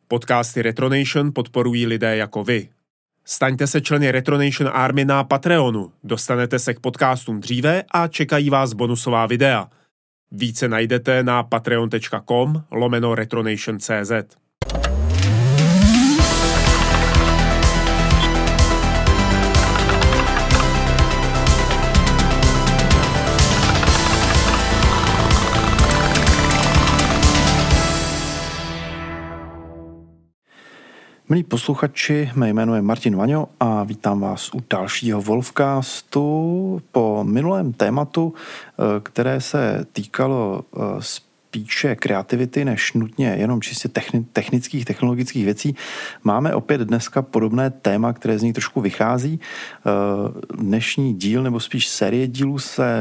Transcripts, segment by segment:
Podcasty Retronation podporují lidé jako vy. Staňte se členy Retronation Army na Patreonu, dostanete se k podcastům dříve a čekají vás bonusová videa. Více najdete na patreon.com/retronation.cz. Milí posluchači, mé jméno je Martin Vaňo a vítám vás u dalšího Wolfcastu po minulém tématu, které se týkalo spíše kreativity než nutně jenom čistě technických, technologických věcí. Máme opět dneska podobné téma, které z ní trošku vychází. Dnešní díl, nebo spíš série dílů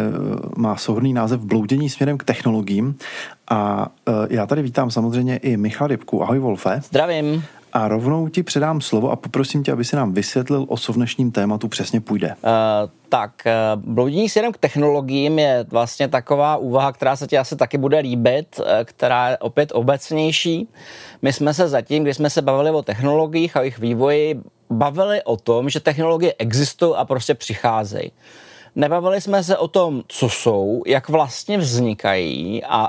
má souhrnný název Bloudění směrem k technologiím. A já tady vítám samozřejmě i Michala Rybku. Ahoj Wolfe. Zdravím. A rovnou ti předám slovo a poprosím tě, aby si nám vysvětlil, o co v dnešním tématu přesně půjde. Bloudění směrem k technologiím je vlastně taková úvaha, která se ti asi taky bude líbit, která je opět obecnější. My jsme se zatím, když jsme se bavili o technologiích a jejich vývoji, bavili o tom, že technologie existují a prostě přicházejí. Nebavili jsme se o tom, co jsou, jak vlastně vznikají a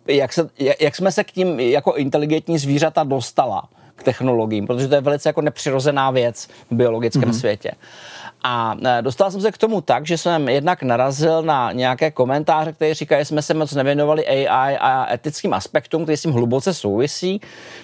jak jsme se k tím jako inteligentní zvířata dostala k technologiím, protože to je velice jako nepřirozená věc v biologickém světě. A dostal jsem se k tomu tak, že jsem jednak narazil na nějaké komentáře, které říkají, že jsme se moc nevěnovali AI a etickým aspektům, které s tím hluboce souvisí.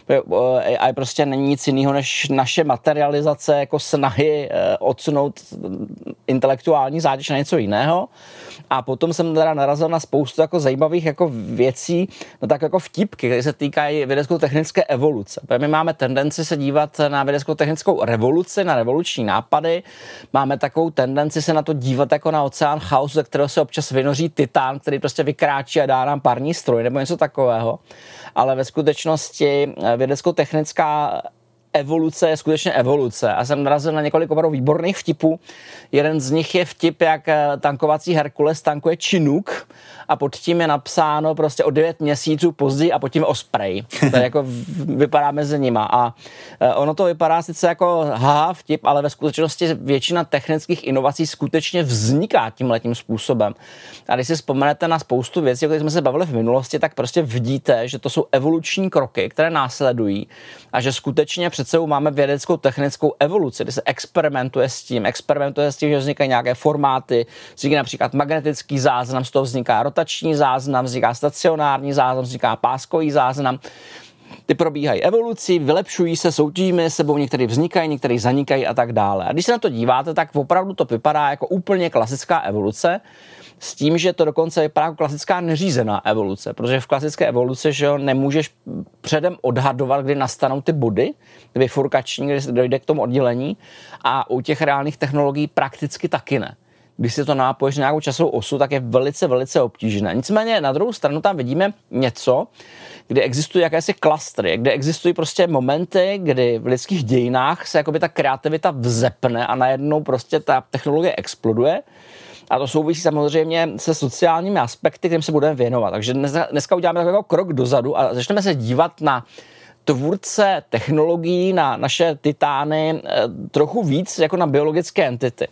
AI prostě není nic jiného než naše materializace, jako snahy odsunout intelektuální zátěž na něco jiného. A potom jsem teda narazil na spoustu jako zajímavých jako věcí, no tak jako vtipky, které se týkají vědecko-technické evoluce. My máme tendenci se dívat na vědecko-technickou revoluci, na revoluční nápady. Máme takovou tendenci se na to dívat jako na oceán chaosu, ze kterého se občas vynoří titán, který prostě vykráčí a dá nám parní stroj nebo něco takového. Ale ve skutečnosti vědecko-technická evoluce je skutečně evoluce. A jsem narazil na několik opravdu výborných vtipů. Jeden z nich je vtip, jak tankovací Herkules tankuje Chinook a pod tím je napsáno prostě o 9 měsíců později a pod tím Osprey. To jako vypadá mezi nima. A ono to vypadá sice jako vtip, ale ve skutečnosti většina technických inovací skutečně vzniká tímhletím způsobem. A když si vzpomenete na spoustu věcí, o kterých jsme se bavili v minulosti, tak prostě vidíte, že to jsou evoluční kroky, které následují a že skutečně před sebou máme vědeckou technickou evoluci, kdy se experimentuje s tím, že vznikají nějaké formáty, vzniká například magnetický záznam, z toho vzniká rotační záznam, vzniká stacionární záznam, vzniká páskový záznam. Ty probíhají evoluci, vylepšují se, soutěžíme sebou, některé vznikají, některé zanikají a tak dále. A když se na to díváte, tak opravdu to vypadá jako úplně klasická evoluce, s tím, že to dokonce vypadá jako klasická neřízená evoluce, protože v klasické evoluci, že jo, nemůžeš předem odhadovat, kdy nastanou ty body, ty bifurkační, kdy dojde k tomu oddělení, a u těch reálných technologií prakticky taky ne. Když si to nápoješ na nějakou časovou osu, tak je velice, velice obtížné. Nicméně na druhou stranu tam vidíme něco, kde existují jakési klastry, kde existují prostě momenty, kdy v lidských dějinách se jakoby ta kreativita vzepne a najednou prostě ta technologie exploduje. A to souvisí samozřejmě se sociálními aspekty, kterým se budeme věnovat. Takže dneska uděláme takový krok dozadu a začneme se dívat na tvůrce technologií, na naše titány trochu víc jako na biologické entity.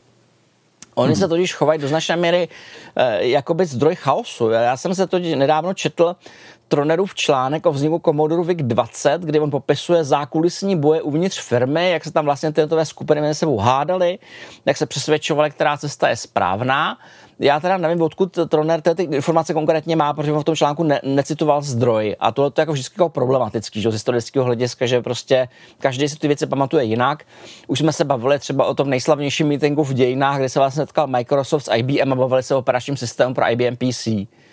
Oni se totiž chovají do značné míry jakoby zdroj chaosu. Já jsem se totiž nedávno četl Tronerův článek o vzniku Commodoru VIC-20, kdy on popisuje zákulisní boje uvnitř firmy, jak se tam vlastně tyto skupiny mezi sebou hádaly, jak se přesvědčovali, která cesta je správná. Já teda nevím, odkud Troner ty informace konkrétně má, protože on v tom článku necitoval zdroj. A tohle je jako vždycky jako problematický, že, z historického hlediska, že prostě každý si ty věci pamatuje jinak. Už jsme se bavili třeba o tom nejslavnějším meetingu v dějinách, kde se vlastně setkal Microsoft s IBM a bavili se o operačním systému pro IBM PC.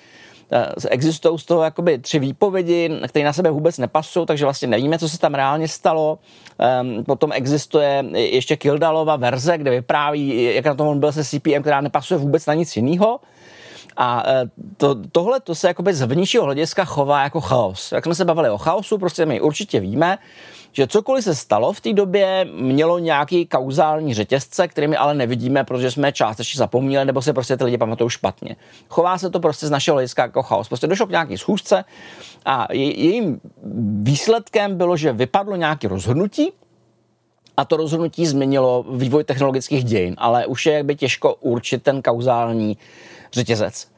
Existují z toho jakoby 3 výpovědi, které na sebe vůbec nepasují, takže vlastně nevíme, co se tam reálně stalo. Potom existuje ještě Kildallova verze, kde vypráví, jak na tom on byl se CPM, která nepasuje vůbec na nic jiného. A tohle to se jakoby z vnějšího hlediska chová jako chaos. Jak jsme se bavili o chaosu, prostě my určitě víme, že cokoliv se stalo v té době, mělo nějaký kauzální řetězce, kterými ale nevidíme, protože jsme částečně zapomněli, nebo si prostě ty lidi pamatují špatně. Chová se to prostě z našeho hlediska jako chaos. Prostě došlo k nějaký schůzce a jejím výsledkem bylo, že vypadlo nějaké rozhodnutí a to rozhodnutí změnilo vývoj technologických dějin, ale už je jakby těžko určit ten kauzální řetězec.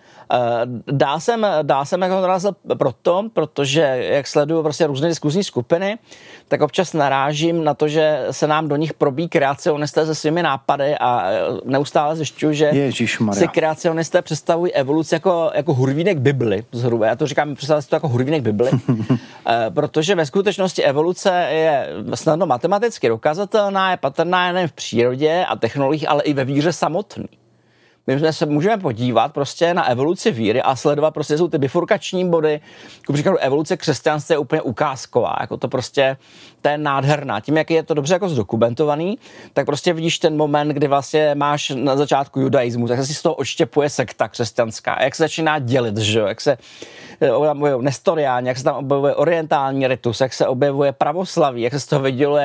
Dál jsem jako narazil protože jak sleduju prostě různé diskuzní skupiny, tak občas narážím na to, že se nám do nich probíjí kreacionisté se svými nápady a neustále zjišťuju, že si kreacionisté představují evoluci jako hurvínek Bibli zhruba. Já to říkám, představte si to jako hurvínek Bibli, protože ve skutečnosti evoluce je snadno matematicky dokazatelná, je patrná nejen v přírodě a technologiích, ale i ve víře samotný. My se můžeme podívat prostě na evoluci víry a sledovat prostě jsou ty bifurkační body. Jako příkladu evoluce křesťanství je úplně ukázková, jako to prostě to je nádherná. Tím, jak je to dobře jako zdokumentovaný, tak prostě vidíš ten moment, kdy vlastně máš na začátku judaismus, jak se si z toho odštěpuje sekta křesťanská, jak se začíná dělit, že jo, jak se objevují nestoriáni, jak se tam objevuje orientální ritus, jak se objevuje pravoslaví, jak se z toho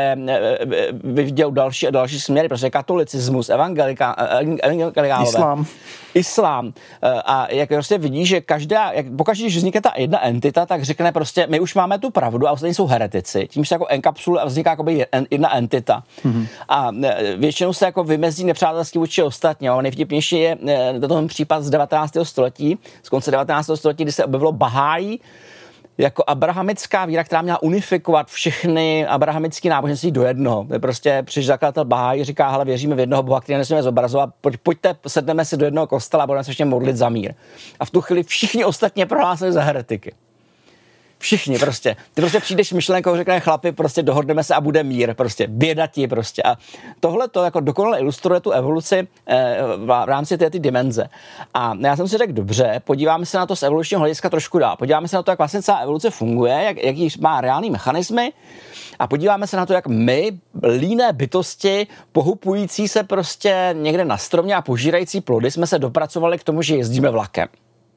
vydělou další a další směry, prostě katolicismus, evangelikálové. Islám. A jak prostě vidíš, že pokaždé, když vznikne ta jedna entita, tak řekne prostě, my už máme tu pravdu a ostatní jsou heretici. Tím se jako enkapsuluje a vzniká jako jedna entita. Mm-hmm. A většinou se jako vymezí nepřátelský vůči ostatní. Nejvtipnější je ten případ z 19. století, z konce 19. století, kdy se objevilo Bahá'í, jako abrahamická víra, která měla unifikovat všechny abrahamické náboženství do jednoho. Prostě přišel zakladatel Bahá'í, říká, hele, věříme v jednoho Boha, který nesmíme zobrazovat, pojďte, sedneme si do jednoho kostela a budeme se ještě modlit za mír. A v tu chvíli všichni ostatně prohlásili za heretiky. Všichni prostě. Ty prostě přijdeš myšlenkou, řekne chlapi, prostě dohodneme se a bude mír, prostě běda ti prostě. A tohle to jako dokonale ilustruje tu evoluci v rámci té dimenze. A já jsem si řekl, dobře, podíváme se na to z evolučního hlediska trošku dál. Podíváme se na to, jak vlastně celá evoluce funguje, jaký má reální mechanismy a podíváme se na to, jak my, líné bytosti, pohupující se prostě někde na stromě a požírající plody, jsme se dopracovali k tomu, že jezdíme vlakem.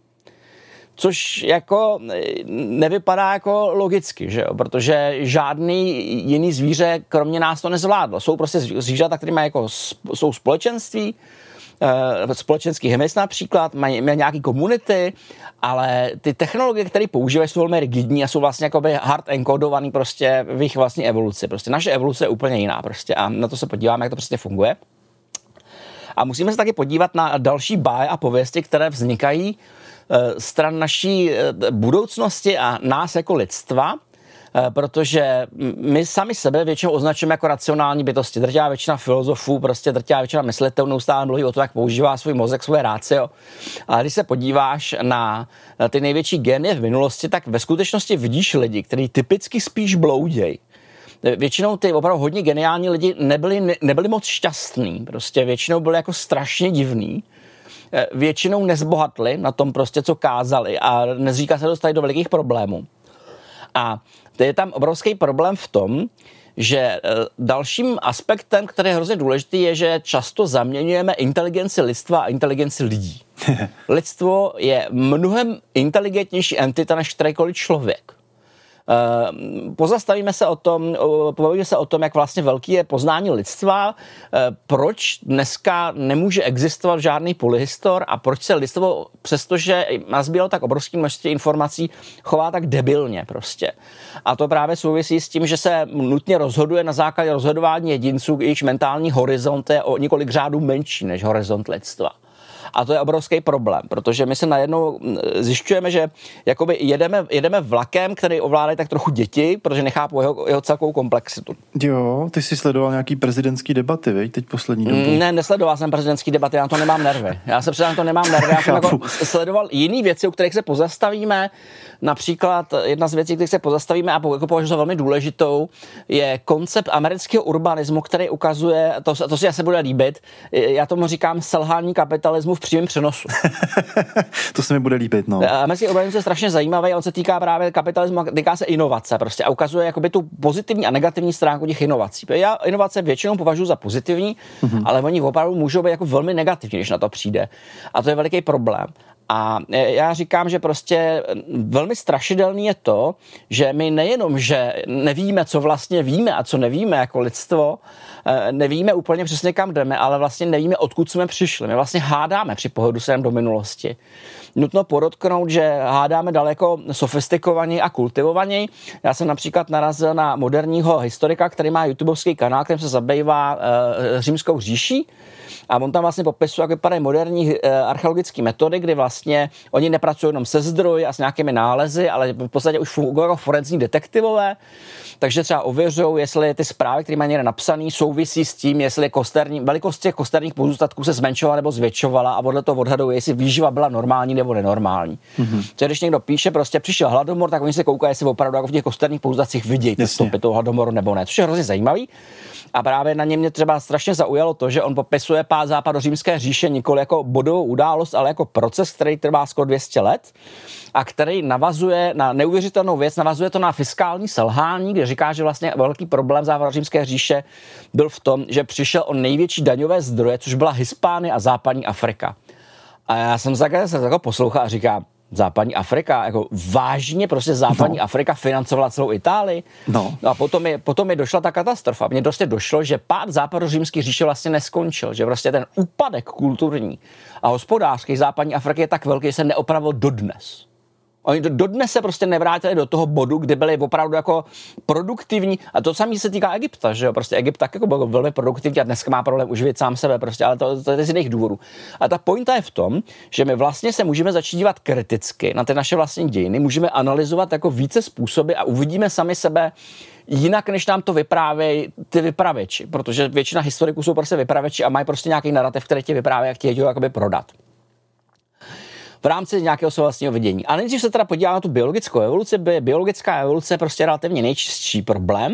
Což jako nevypadá jako logicky, že jo? Protože žádný jiný zvíře kromě nás to nezvládlo. Jsou prostě zvířata, které mají jako, jsou společenství, společenský hmyz například, mají nějaký komunity, ale ty technologie, které používají, jsou velmi rigidní a jsou vlastně jakoby hard encodovaný prostě v jejich vlastní evoluci. Prostě naše evoluce je úplně jiná prostě a na to se podíváme, jak to prostě funguje. A musíme se taky podívat na další báje a pověsti, které vznikají stran naší budoucnosti a nás jako lidstva, protože my sami sebe většinou označujeme jako racionální bytosti. Drtivá většina filozofů, prostě drtivá většina myslitelů neustále mluví o tom, jak používá svůj mozek, svoje ratio. Ale když se podíváš na ty největší génie v minulosti, tak ve skutečnosti vidíš lidi, kteří typicky spíš bloudějí. Většinou ty opravdu hodně geniální lidi nebyli moc šťastní, prostě většinou byli jako strašně divný. Většinou nezbohatli na tom prostě, co kázali a nezříká se dostali do velikých problémů. A to je tam obrovský problém v tom, že dalším aspektem, který je hrozně důležitý, je, že často zaměňujeme inteligenci lidstva a inteligenci lidí. Lidstvo je mnohem inteligentnější entita než kterýkoliv člověk. Pozastavíme se o tom, povíme se o tom, jak vlastně velký je poznání lidstva, proč dneska nemůže existovat žádný polyhistor a proč se lidstvo, přestože nazbíralo tak obrovské množství informací, chová tak debilně prostě. A to právě souvisí s tím, že se nutně rozhoduje na základě rozhodování jedinců, jejichž mentální horizont je o několik řádů menší než horizont lidstva. A to je obrovský problém, protože my se najednou zjišťujeme, že jakoby jedeme vlakem, který ovládají tak trochu děti, protože nechápou jeho celkovou komplexitu. Jo, ty jsi sledoval nějaký prezidentský debaty, veď, teď poslední dobou? Ne, nesledoval jsem prezidentský debaty, já na to nemám nervy. Já se předám, to nemám nervy, já jsem jako sledoval jiný věci, u kterých se pozastavíme. Například jedna z věcí, kterých se pozastavíme a považuji za velmi důležitou, je koncept amerického urbanismu, který ukazuje, to si asi bude líbit, já tomu říkám selhání kapitalismu v přímém přenosu. To se mi bude líbit, no. Americký urbanismus je strašně zajímavý, on se týká právě kapitalismu, týká se inovace prostě a ukazuje jakoby tu pozitivní a negativní stránku těch inovací. Já inovace většinou považuji za pozitivní, ale oni opravdu můžou být jako velmi negativní, když na to přijde. A to je veliký problém. A já říkám, že prostě velmi strašidelný je to, že my nejenom, že nevíme, co vlastně víme a co nevíme jako lidstvo, nevíme úplně přesně, kam jdeme, ale vlastně nevíme, odkud jsme přišli. My vlastně hádáme při pohledu sem do minulosti. Nutno podotknout, že hádáme daleko sofistikovaněji a kultivovaněji. Já jsem například narazil na moderního historika, který má YouTubeovský kanál, kterým se zabývá římskou říší. A on tam vlastně popisuje, jak vypadají moderní archeologické metody, kdy vlastně oni nepracují jenom se zdroji a s nějakými nálezy, ale v podstatě už fungují jako forenzní detektivové. Takže třeba ověřují, jestli ty zprávy, které mají někde napsané, souvisí s tím, jestli velikost těch kosterních pozůstatků se zmenšovala nebo zvětšovala a podle toho odhadují, jestli výživa byla normální nebo nenormální. Takže když někdo píše, prostě přišel hladomor, tak oni se koukají, jestli opravdu jako v těch kosterních pozůstatcích vidí ty stopy toho hladomoru nebo ne. Což je hrozně zajímavý. A právě na něm mě třeba strašně zaujalo to, že on popisuje pád západořímské říše nikoli jako bodovou událost, ale jako proces, který trvá skoro 200 let a který navazuje na neuvěřitelnou věc, navazuje to na fiskální selhání, kde říká, že vlastně velký problém západořímské říše byl v tom, že přišel o největší daňové zdroje, což byla Hispánie a západní Afrika. A já jsem se jako poslouchal a říkám, západní Afrika, jako vážně prostě západní Afrika financovala celou Itálii. No a potom mi došla ta katastrofa. Mně prostě došlo, že pád západořímské říše vlastně neskončil, že prostě ten úpadek kulturní a hospodářský západní Afriky je tak velký, že se neopravil dodnes. Oni dodnes se prostě nevrátili do toho bodu, kde byli opravdu jako produktivní. A to samé se týká Egypta, že jo? Prostě Egypt tak jako byl velmi produktivní a dneska má problém uživit sám sebe, prostě, ale to je z jiných důvodů. A ta pointa je v tom, že my vlastně se můžeme začít dívat kriticky na ty naše vlastní dějiny, můžeme analyzovat jako více způsoby a uvidíme sami sebe jinak, než nám to vyprávějí ty vypravěči, protože většina historiků jsou prostě vypravěči a mají prostě nějaký narrativ, který ti vyprávějí, jak chtějí ho jakoby prodat v rámci nějakého svého vlastního vidění. A nejdřív se teda podíváme na tu biologickou evoluci. Biologická evoluce je prostě relativně nejčistší problém.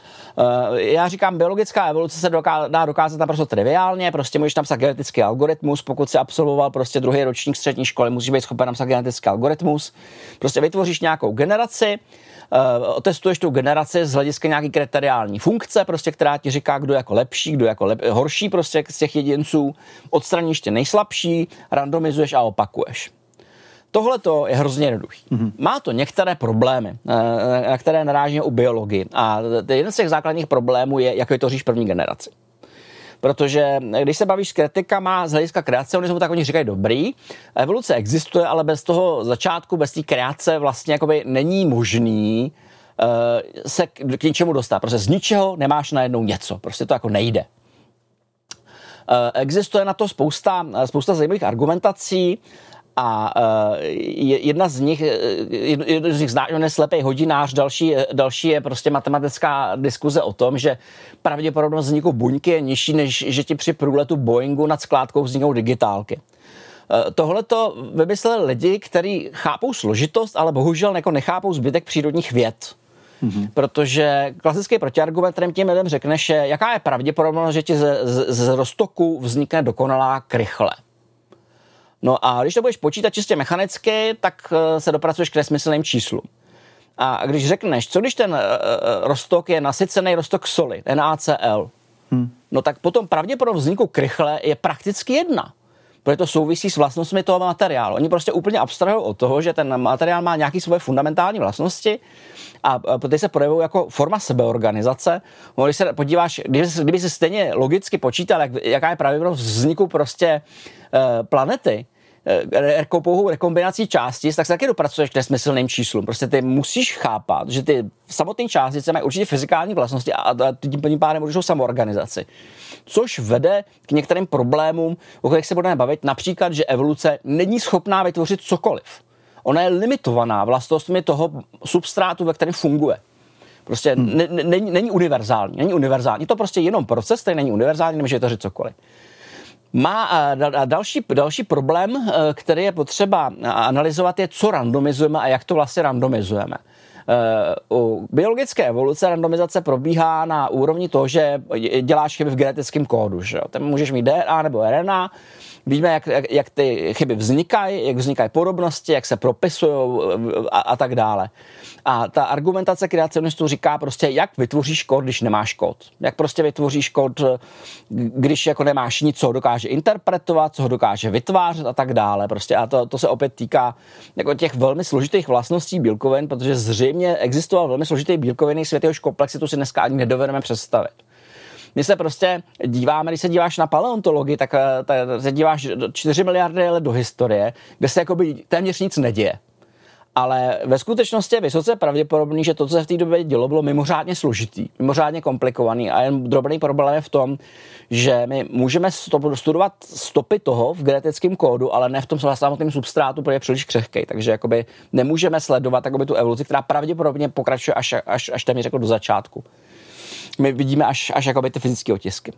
Já říkám, biologická evoluce se dá dokázat naprosto triviálně, prostě můžeš napsat genetický algoritmus, pokud si absolvoval prostě druhý ročník střední školy, musíš být schopen napsat genetický algoritmus. Prostě vytvoříš nějakou generaci, testuješ tu generaci z hlediska nějaký kriteriální funkce, prostě, která ti říká, kdo je jako lepší, kdo je jako horší prostě z těch jedinců, odstraníš ty nejslabší, randomizuješ a opakuješ. Tohle to je hrozně jednoduchý. Má to některé problémy, na které narážíme u biologii. A jeden z těch základních problémů je, jak vytvoříš první generaci. Protože když se bavíš s kritikama z hlediska kreacionismu, tak oni říkají dobrý. Evoluce existuje, ale bez toho začátku, bez té kreace vlastně jakoby není možný se k něčemu dostat. Prostě z ničeho nemáš najednou něco. Prostě to jako nejde. Existuje na to spousta zajímavých argumentací. A jedna z nich zná, on je slepej hodinář, další je prostě matematická diskuze o tom, že pravděpodobnost vzniku buňky je nižší, než že ti při průletu Boeingu nad skládkou vzniknou digitálky. Tohleto vymysleli lidi, kteří chápou složitost, ale bohužel nechápou zbytek přírodních věd. Protože klasický protiargument, kterým těm lidem řekneš, je, jaká je pravděpodobnost, že ti z roztoku vznikne dokonalá krychle. No a když to budeš počítat čistě mechanicky, tak se dopracuješ k nesmyslným číslům. A když řekneš, co když ten roztok je nasycený roztok soli, NaCl, no tak potom pravděpodobnost vzniku krychle je prakticky 1. Protože to souvisí s vlastnostmi toho materiálu. Oni prostě úplně abstrahují od toho, že ten materiál má nějaké svoje fundamentální vlastnosti a tady se projevují jako forma sebeorganizace. Když se podíváš, kdyby se stejně logicky počítal, jaká je pravděpodobnost vzniku prostě planety, pouhou rekombinací částic, tak se taky dopracuješ k nesmyslným číslům. Prostě ty musíš chápat, že ty samotné částice mají určitě fyzikální vlastnosti a tím pádem určitou samoorganizaci. Což vede k některým problémům, o kterých se budeme bavit, například, že evoluce není schopná vytvořit cokoliv. Ona je limitovaná vlastnostmi toho substrátu, ve kterém funguje. Prostě není univerzální. Není univerzální. Je to prostě jenom proces, který není univerzální, nemůže vytvořit cokoliv. Má další problém, který je potřeba analyzovat, je, co randomizujeme a jak to vlastně randomizujeme. U biologické evoluce randomizace probíhá na úrovni toho, že děláš chyby v genetickém kódu. Že jo? Tam můžeš mít DNA nebo RNA, víme, jak ty chyby vznikají, jak vznikají podobnosti, jak se propisují a tak dále. A ta argumentace kreacionistů říká prostě, jak vytvoříš kód, když nemáš kód. Jak prostě vytvoříš kód, když jako nemáš nic, co ho dokáže interpretovat, co ho dokáže vytvářet a tak dále. Prostě a to se opět týká jako těch velmi složitých vlastností bílkovin, protože zřejmě existoval velmi složitý bílkovinný svět, jehož komplexitu si dneska ani nedovedeme představit. My se prostě díváme, když se díváš na paleontologii, tak se díváš 4 miliardy let do historie, kde se jakoby téměř nic neděje. Ale ve skutečnosti je vysoce pravděpodobný, že to, co se v té době dělo, bylo mimořádně složitý, mimořádně komplikovaný a jen drobný problém je v tom, že my můžeme studovat stopy toho v genetickém kódu, ale ne v tom samotném substrátu, protože je příliš křehkej, takže jakoby nemůžeme sledovat jakoby tu evoluci, která pravděpodobně pokračuje až téměř jako do začátku. My vidíme až jakoby ty fyzické otisky.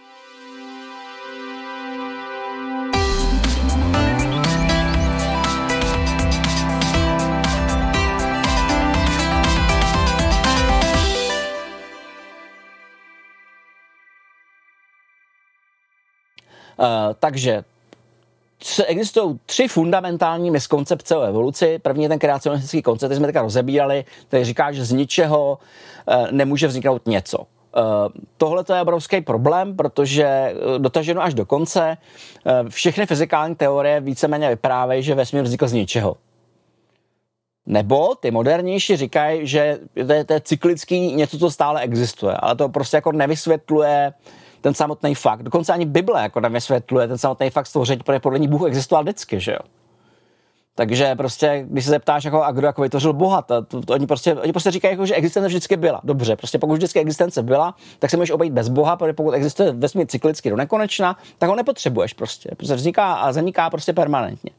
Takže existují 3 fundamentální miskoncepce o evoluci. První je ten kreacionistický koncept, který jsme teďka rozebírali, který říká, že z ničeho nemůže vzniknout něco. Tohle je obrovský problém, protože dotaženo až do konce všechny fyzikální teorie víceméně vyprávějí, že vesmír vznikl z ničeho. Nebo ty modernější říkají, že to je cyklický něco, co stále existuje, ale to prostě jako nevysvětluje ten samotný fakt. Dokonce ani Bible jako nevysvětluje ten samotný fakt stvoření, protože podle ní Bůh existoval vždycky, že jo. Takže prostě, když se zeptáš, jako, a kdo jako vytvořil Boha, oni prostě říkají, jako, že existence vždycky byla. Dobře, prostě pokud vždycky existence byla, tak se můžeš obejít bez Boha, protože pokud existuje vesmír cyklicky do nekonečna, tak ho nepotřebuješ prostě. Prostě vzniká a zaniká prostě permanentně.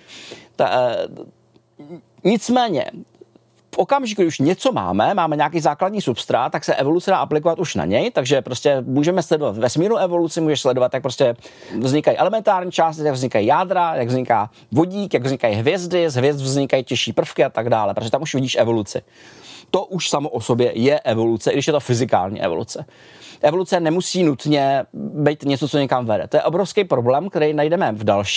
Nicméně, v okamžiku, když už něco máme nějaký základní substrát, tak se evoluce dá aplikovat už na něj, takže prostě můžeme sledovat vesmírnou evoluci, můžeš sledovat, jak prostě vznikají elementární části, jak vznikají jádra, jak vzniká vodík, jak vznikají hvězdy, z hvězd vznikají těžší prvky a tak dále, protože tam už vidíš evoluci. To už samo o sobě je evoluce, i když je to fyzikální evoluce. Evoluce nemusí nutně být něco, co někam vede. To je obrovský problém, který najdeme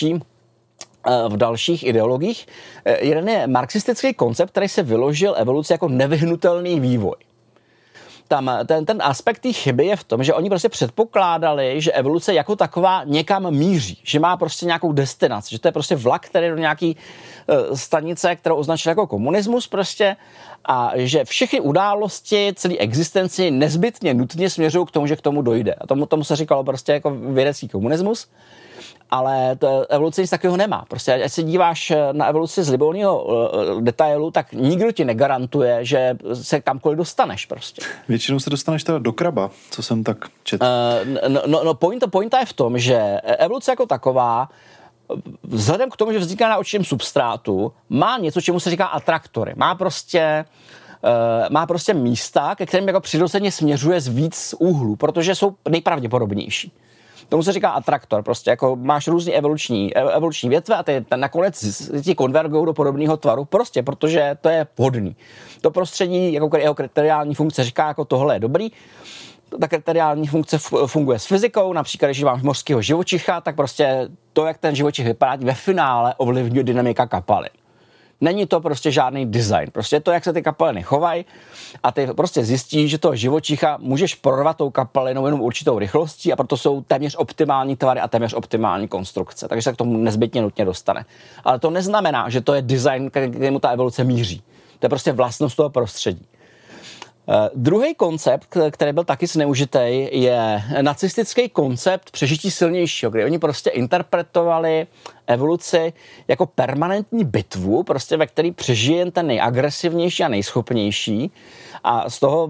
v dalších ideologiích. Jeden je marxistický koncept, který se vyložil evoluci jako nevyhnutelný vývoj. Tam ten aspekt té chyby je v tom, že oni prostě předpokládali, že evoluce jako taková někam míří, že má prostě nějakou destinaci, že to je prostě vlak, který do nějaký stanice, kterou označili jako komunismus prostě, a že všechny události, celý existenci nezbytně nutně směřují k tomu, že k tomu dojde. A tomu se říkalo prostě jako vědecký komunismus. Ale evoluce nic takového nemá. Prostě, ať se díváš na evoluci z libovolného detailu, tak nikdo ti negarantuje, že se kamkoliv dostaneš prostě. Většinou se dostaneš teda do kraba, co jsem tak četl. Pointa je v tom, že evoluce jako taková, vzhledem k tomu, že vzniká na určitém substrátu, má něco, čemu se říká atraktory. Má prostě místa, ke kterým jako přirozeně směřuje z víc úhlů, protože jsou nejpravděpodobnější. Tomu se říká atraktor, prostě jako máš různý evoluční větve a ty nakonec ti konvergují do podobného tvaru, prostě protože to je vhodný. To prostředí, jako jeho kriteriální funkce říká, jako tohle je dobrý. Ta kriteriální funkce funguje s fyzikou, například když máš mořského živočicha, tak prostě to, jak ten živočich vypadá, ve finále ovlivňuje dynamika kapalin. Není to prostě žádný design, prostě to, jak se ty kapaliny chovají a ty prostě zjistíš, že toho živočicha můžeš prorvat tou kapalinou jenom určitou rychlostí a proto jsou téměř optimální tvary a téměř optimální konstrukce, takže se k tomu nezbytně nutně dostane. Ale to neznamená, že to je design, kterému ta evoluce míří. To je prostě vlastnost toho prostředí. Druhý koncept, který byl taky zneužitý, je nacistický koncept přežití silnějšího, kde oni prostě interpretovali evoluci jako permanentní bitvu, prostě ve který přežije ten nejagresivnější a nejschopnější, a z toho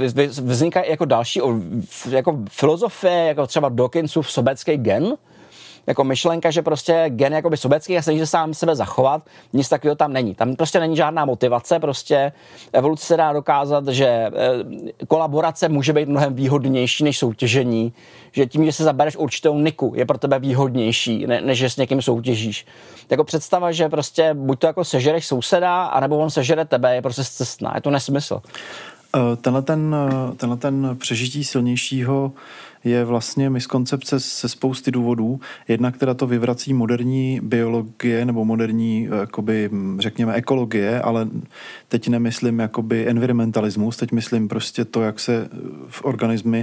vzniká jako další jako filozofie, jako třeba Dawkinsův sobecký gen, jako myšlenka, že prostě gen jakoby sobecký a snaží se sám sebe zachovat, nic takového tam není. Tam prostě není žádná motivace, prostě evoluce se dá dokázat, že kolaborace může být mnohem výhodnější než soutěžení, že tím, že se zabereš určitou niku, je pro tebe výhodnější, než že s někým soutěžíš. Jako představa, že prostě buď to jako sežereš souseda, anebo on sežere tebe, je prostě scestná, je to nesmysl. Tenhle ten přežití silnějšího je vlastně miskoncepce ze spousty důvodů. Jedna, která to vyvrací moderní biologie nebo moderní, jakoby, řekněme, ekologie, ale teď nemyslím jakoby environmentalismus, teď myslím prostě to, jak se v organismy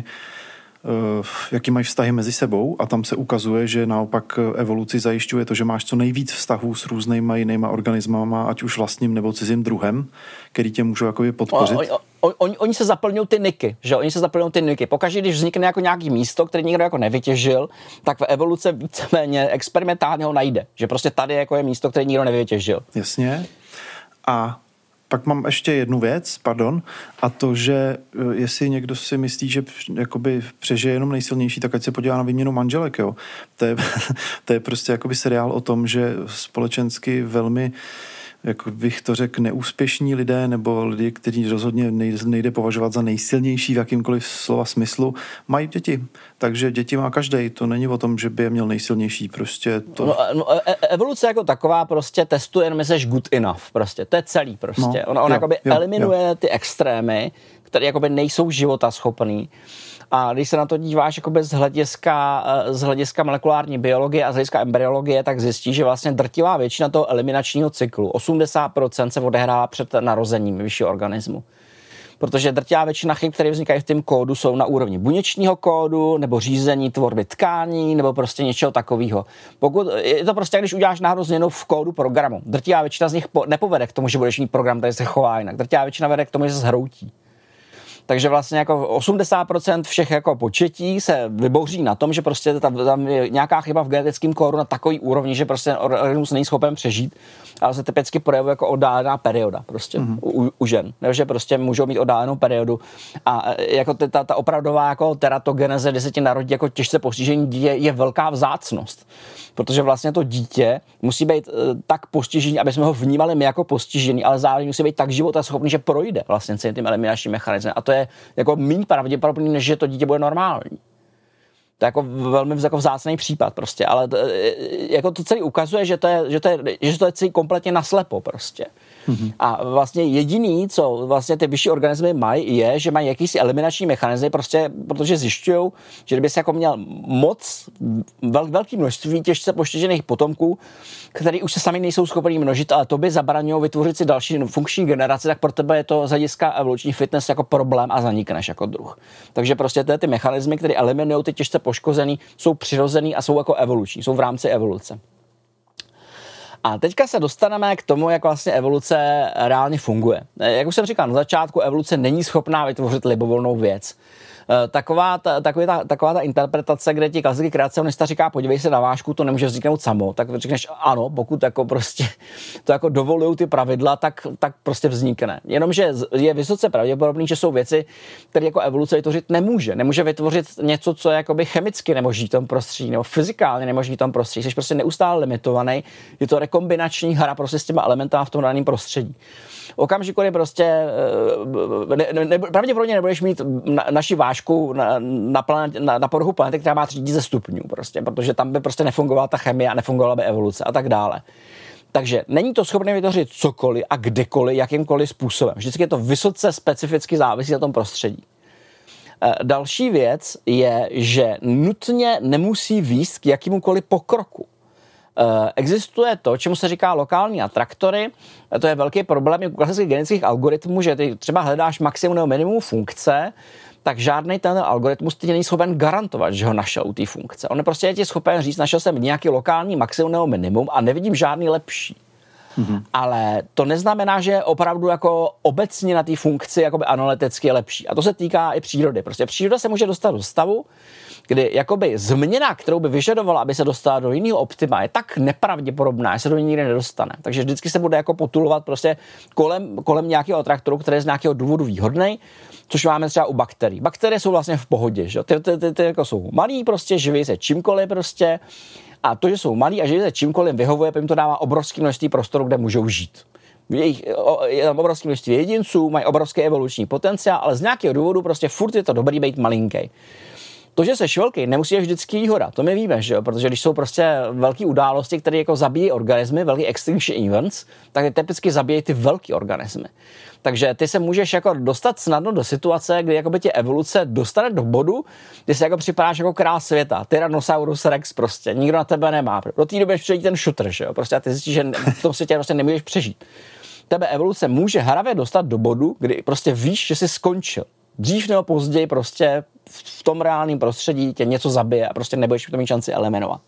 jaký mají vztahy mezi sebou a tam se ukazuje, že naopak evoluci zajišťuje to, že máš co nejvíc vztahů s různýma jinýma organismama, ať už vlastním nebo cizím druhem, který tě můžou jakoby podpořit. Oni se zaplňují ty niky, že oni se zaplňují ty niky. Pokaždé, když vznikne jako nějaký místo, které nikdo jako nevytěžil, tak v evoluce víceméně experimentálně ho najde. Že prostě tady jako je místo, které nikdo nevytěžil. Jasně. A pak mám ještě jednu věc, a to, že jestli někdo si myslí, že jakoby přežije jenom nejsilnější, tak ať se podívá na výměnu manželek, jo. To je prostě jakoby seriál o tom, že společensky velmi, jak bych to řekl, neúspěšní lidé nebo lidi, kteří rozhodně nejde považovat za nejsilnější v jakýmkoliv slova smyslu, mají děti. Takže děti má každej. To není o tom, že by je měl nejsilnější. Prostě to... Evoluce jako taková prostě testuje jenom, jestli jsi good enough. Prostě. To je celý prostě. On jakoby eliminuje ty extrémy, které jakoby nejsou životaschopný. A když se na to díváš jakoby z hlediska molekulární biologie a z hlediska embryologie, tak zjistíš, že vlastně drtivá většina toho eliminačního cyklu, 80% se odehrává před narozením vyššího organismu. Protože drtivá většina chyb, které vznikají v tom kódu, jsou na úrovni buněčního kódu, nebo řízení tvorby tkání, nebo prostě něčeho takového. Pokud je to prostě, když uděláš náhodou změnu v kódu programu, drtivá většina z nich nepovede k tomu, že budeš mít program, který se chová jinak. Drtivá většina vede k tomu, že se zhroutí. Takže vlastně jako 80% všech jako početí se vybouří na tom, že prostě tam je nějaká chyba v genetickém kódu na takový úrovni, že prostě organismus není schopen přežít, ale se typicky projevuje jako oddálená perioda prostě u žen. Že prostě můžou mít oddálenou periodu a jako ta opravdová jako teratogeneze, kdy se ti narodí jako těžce postižení dítě, je velká vzácnost. Protože vlastně to dítě musí být tak postižený, aby jsme ho vnímali my jako postižený, ale zároveň musí být tak životaschopný, že projde vlastně celým tím eliminačním mechanismem. A to je jako méně pravděpodobný, než že to dítě bude normální. To je jako velmi jako vzácný případ prostě, ale jako to celý ukazuje, že to je celý kompletně naslepo prostě. A vlastně jediný, co vlastně ty vyšší organismy mají, je, že mají jakýsi eliminační mechanizmy, prostě, protože zjišťují, že kdyby se jako měl moc velké množství těžce poštěžených potomků, který už se sami nejsou schopni množit, ale to by zabraňují vytvořit si další funkční generace, tak pro tebe je to z hlediska evoluční fitness jako problém a zanikneš jako druh. Takže prostě ty mechanismy, které eliminují ty těžce poškozený, jsou přirozený a jsou jako evoluční, jsou v rámci evoluce. A teďka se dostaneme k tomu, jak vlastně evoluce reálně funguje. Jak už jsem říkal na začátku, evoluce není schopná vytvořit libovolnou věc. Taková ta interpretace, kde ti klasický kreacionista říká, podívej se na vážku, to nemůže vzniknout samo, tak řekneš ano, pokud jako prostě to jako dovolují ty pravidla, tak prostě vznikne. Jenomže je vysoce pravděpodobný, že jsou věci, které jako evoluce vytvořit nemůže. Nemůže vytvořit něco, co je jakoby chemicky nemožný v tom prostředí, nebo fyzikálně nemožný v tom prostředí. Jsi prostě neustále limitovaný. Je to rekombinační hra prostě s těma elementama v tom daném prostředí. Okamžiku je prostě pravděpodobně nebudeš mít naši vážku na povrchu planety, která má 3000 stupňů prostě, protože tam by prostě nefungovala ta chemie a nefungovala by evoluce a tak dále. Takže není to schopné vytvořit cokoliv a kdekoliv, jakýmkoliv způsobem. Vždycky je to vysoce specificky závisí na tom prostředí. Další věc je, že nutně nemusí vést k jakýmukoliv pokroku. Existuje to, čemu se říká lokální atraktory. To je velký problém u klasických genetických algoritmů, že ty třeba hledáš maximum nebo minimum funkce, tak žádný ten algoritmus ti není schopen garantovat, že ho našel u té funkce. On prostě je ti schopen říct, našel jsem nějaký lokální maximum nebo minimum a nevidím žádný lepší. Ale to neznamená, že je opravdu jako obecně na té funkci jakoby analyticky je lepší. A to se týká i přírody. Prostě příroda se může dostat do stavu, kdy jakoby změna, kterou by vyžadovala, aby se dostala do jiného optima, je tak nepravděpodobná, že se do ní nikdy nedostane. Takže vždycky se bude jako potulovat prostě kolem nějakého atraktoru, který je z nějakého důvodu výhodný, což máme třeba u bakterií. Bakterie jsou vlastně v pohodě, že? Ty jako jsou malý, prostě živí se čímkoliv prostě A to, že jsou malí a že se čímkoliv vyhovuje, jim to dává obrovské množství prostoru, kde můžou žít. Je tam obrovské množství jedinců, mají obrovský evoluční potenciál, ale z nějakého důvodu prostě furt je to dobrý být malinký. To, že seš velký, nemusí být vždycky výhoda, to my víme, že jo? Protože když jsou prostě velké události, které jako zabíjí organismy, velký extinction events, tak je typicky zabíjí ty velké organismy. Takže ty se můžeš jako dostat snadno do situace, kdy jako by tě evoluce dostane do bodu, kdy se jako připadáš jako král světa, Tyrannosaurus Rex prostě, nikdo na tebe nemá. Do té doby přijde ten shooter, že jo? Prostě a ty zjistíš, že v tom světě prostě nemůžeš přežít. Tebe evoluce může hravě dostat do bodu, kdy prostě víš, že jsi skončil. Dřív nebo později prostě v tom reálném prostředí tě něco zabije a prostě nebudeš to mít šanci eliminovat.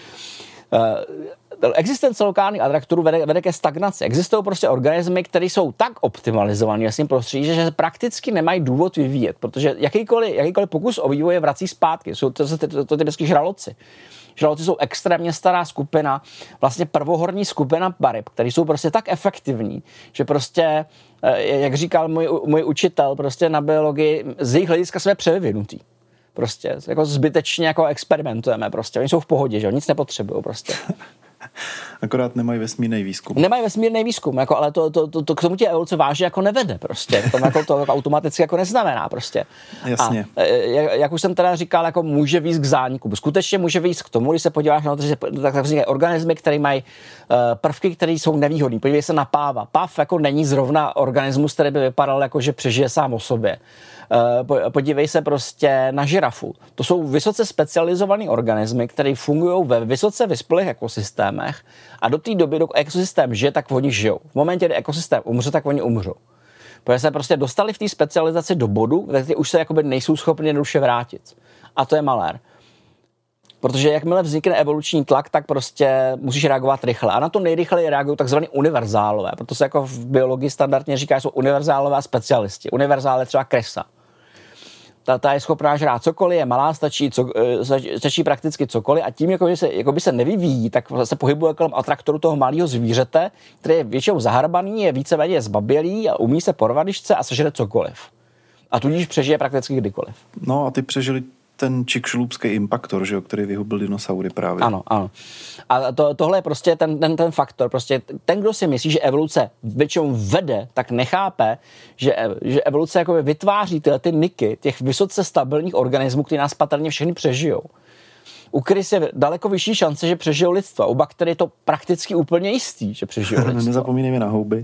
Existence lokálních atraktorů vede ke stagnaci. Existují prostě organismy, které jsou tak optimalizované v svém prostředí, že prakticky nemají důvod vyvíjet, protože jakýkoliv pokus o vývoj je vrací zpátky. Jsou to typicky žraloci. Žraloci jsou extrémně stará skupina, vlastně prvohorní skupina baryb, které jsou prostě tak efektivní, že prostě, jak říkal můj učitel prostě na biologii, z jejich hlediska jsme převyvinutý. Prostě jako zbytečně jako experimentujeme prostě. Oni jsou v pohodě, že jo, nic nepotřebují prostě. Akorát nemají vesmírný výzkum. Nemají vesmírný výzkum, jako, ale to k tomu tě evoluce vážně jako nevede prostě. To jako automaticky jako neznamená prostě. Jasně. A jak už jsem teda říkal, jako může vést k zániku. Skutečně může vést k tomu, když se podíváš na to, že tak vznikají organismy, které mají prvky, které jsou nevýhodné. Podívej se na páva. Páv jako není zrovna organismus, který by vypadal jako, že přežije sám o sobě. Podívej se prostě na žirafu. To jsou vysoce specializované organismy, které fungují ve vysoce vyspělých ekosystémech a do té doby, dokud ekosystém žije, tak oni žijou. V momentě, kdy ekosystém umře, tak oni umřou. Protože se prostě dostali v té specializaci do bodu, kde už se jakoby nejsou schopni jednoduše vrátit. A to je malér. Protože jakmile vznikne evoluční tlak, tak prostě musíš reagovat rychle. A na to nejrychleji reagují takzvaný univerzálové. Proto se jako v biologii standardně říká, že jsou univerzálové a specialisti. Univerzál je třeba kresa. Ta je schopná žrát cokoliv, je malá, stačí prakticky cokoliv a tím, jako by se nevyvíjí, tak se pohybuje kolem atraktoru toho malého zvířete, který je většinou zaharbaný, je víceméně zbabělý a umí se porvat, když chce a sežere cokoliv. A tudíž přežije prakticky kdykoliv. No a ty přežili ten Chicxulubský impaktor, že jo, který vyhubil dinosaury právě. Ano. A tohle je prostě ten faktor. Prostě ten, kdo si myslí, že evoluce většinou vede, tak nechápe, že evoluce jakoby vytváří ty niky těch vysoce stabilních organismů, které nás patrně všechny přežijou. U krys je daleko vyšší šance, že přežijou lidstva. U bakterií je to prakticky úplně jistý, že přežijou lidstva. Nezapomínejme na houby.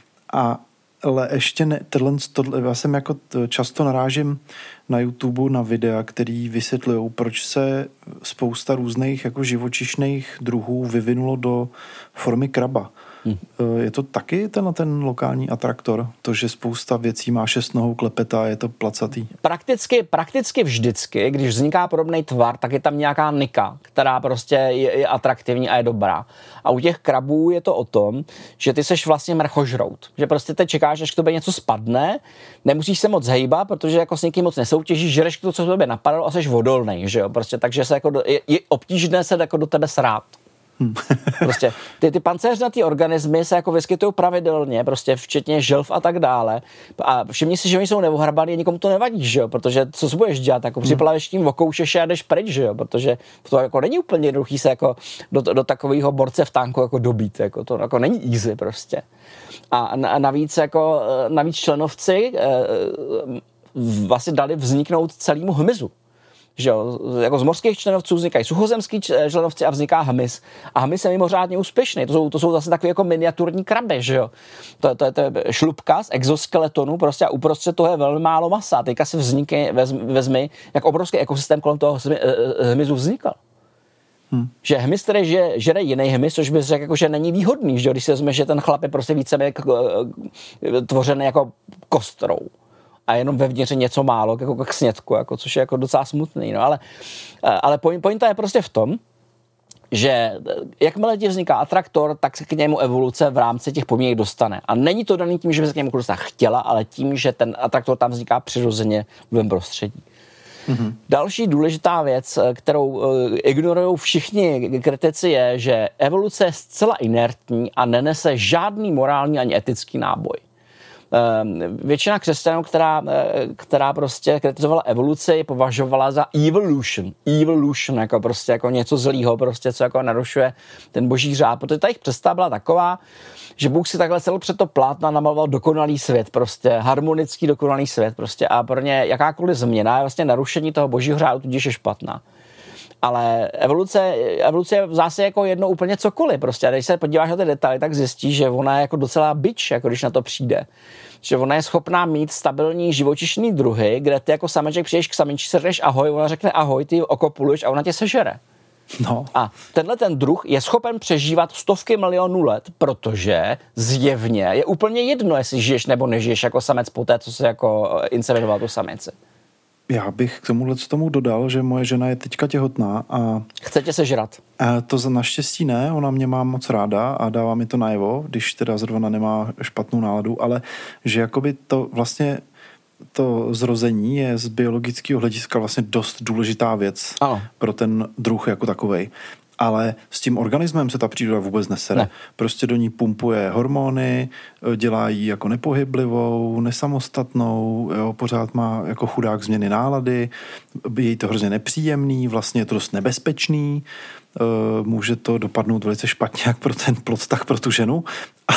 Ale ještě tohle, já jsem jako často narážím na YouTube na videa, který vysvětlují, proč se spousta různých jako živočišných druhů vyvinulo do formy kraba. Je to taky ten lokální atraktor? To, že spousta věcí má 6 nohou, klepetá, je to placatý? Prakticky vždycky, když vzniká podobný tvar, tak je tam nějaká nika, která prostě je atraktivní a je dobrá. A u těch krabů je to o tom, že ty seš vlastně mrchožrout. Že prostě teď čekáš, až k tobě něco spadne, nemusíš se moc hejbat, protože jako s někým moc nesoutěžíš, žereš to, co tobě napadlo a seš vodolnej, že jo? Prostě takže se jako je obtížné se jako do tebe srát. Prostě ty pancéřnatý organismy se jako vyskytují pravidelně, prostě včetně želv a tak dále. A všimni si, že oni jsou neohrabaný a nikomu to nevadí, že jo? Protože co si budeš dělat? Jako připlaveš tím, okoušeš a jdeš pryč, že jo? Protože to jako není úplně jednoduchý se jako do takového borce v tanku jako dobít, jako to jako není easy prostě. A navíc členovci vlastně dali vzniknout celému hmyzu. Že jo, jako z mořských členovců vznikají suchozemský členovci a vzniká hmyz. A hmyz je mimořádně úspěšný. To jsou zase takové jako miniaturní kraby, že jo. To je šlupka z exoskeletonu prostě a uprostřed toho je velmi málo masa. Teďka si vezmi, jak obrovský ekosystém kolem toho hmyzu vznikal. Že hmyz, který žere jiný hmyz, což bys řekl, jako, že není výhodný, že jo, když si vezme, že ten chlap je prostě více tvořený jako kostrou. A jenom vevnitř něco málo, jako k snědku, jako, což je jako docela smutný. No, ale pointa je prostě v tom, že jakmile ti vzniká atraktor, tak se k němu evoluce v rámci těch podmínek dostane. A není to daný tím, že by se k němu dostat chtěla, ale tím, že ten atraktor tam vzniká přirozeně v tom prostředí. Mm-hmm. Další důležitá věc, kterou ignorují všichni kritici, je, že evoluce je zcela inertní a nenese žádný morální ani etický náboj. Většina křesťanů, která prostě kritizovala evoluci, považovala za evolution, jako prostě jako něco zlýho, prostě co jako narušuje ten boží řád, protože ta jejich představa byla taková, že Bůh si takhle celou před to plátna namaloval dokonalý svět, prostě harmonický dokonalý svět, prostě a pro ně jakákoliv změna je vlastně narušení toho božího řádu, tudíž je špatná. Ale evoluce je v zásadě jako jedno úplně cokoliv prostě. A když se podíváš na ty detaily, tak zjistíš, že ona je jako docela bič, jako když na to přijde. Že ona je schopná mít stabilní živočišný druhy, kde ty jako sameček přijdeš k samičce, řekneš ahoj, ona řekne ahoj, ty okopuluješ a ona tě sežere. No. A tenhle ten druh je schopen přežívat stovky milionů let, protože zjevně je úplně jedno, jestli žiješ nebo nežiješ jako samec poté, co se jako inseminoval tu samici. Já bych k tomu dodal, že moje žena je teďka těhotná a... Chce tě sežrat? To naštěstí ne, ona mě má moc ráda a dává mi to najevo, když teda zrovna nemá špatnou náladu, ale že jakoby to vlastně to zrození je z biologického hlediska vlastně dost důležitá věc pro ten druh jako takovej. Ale s tím organismem se ta příroda vůbec nesere. Ne. Prostě do ní pumpuje hormony, dělá ji jako nepohyblivou, nesamostatnou, jo, pořád má jako chudák změny nálady, je jí to hrozně nepříjemný, vlastně je to dost nebezpečný, může to dopadnout velice špatně jak pro ten plod, tak pro tu ženu.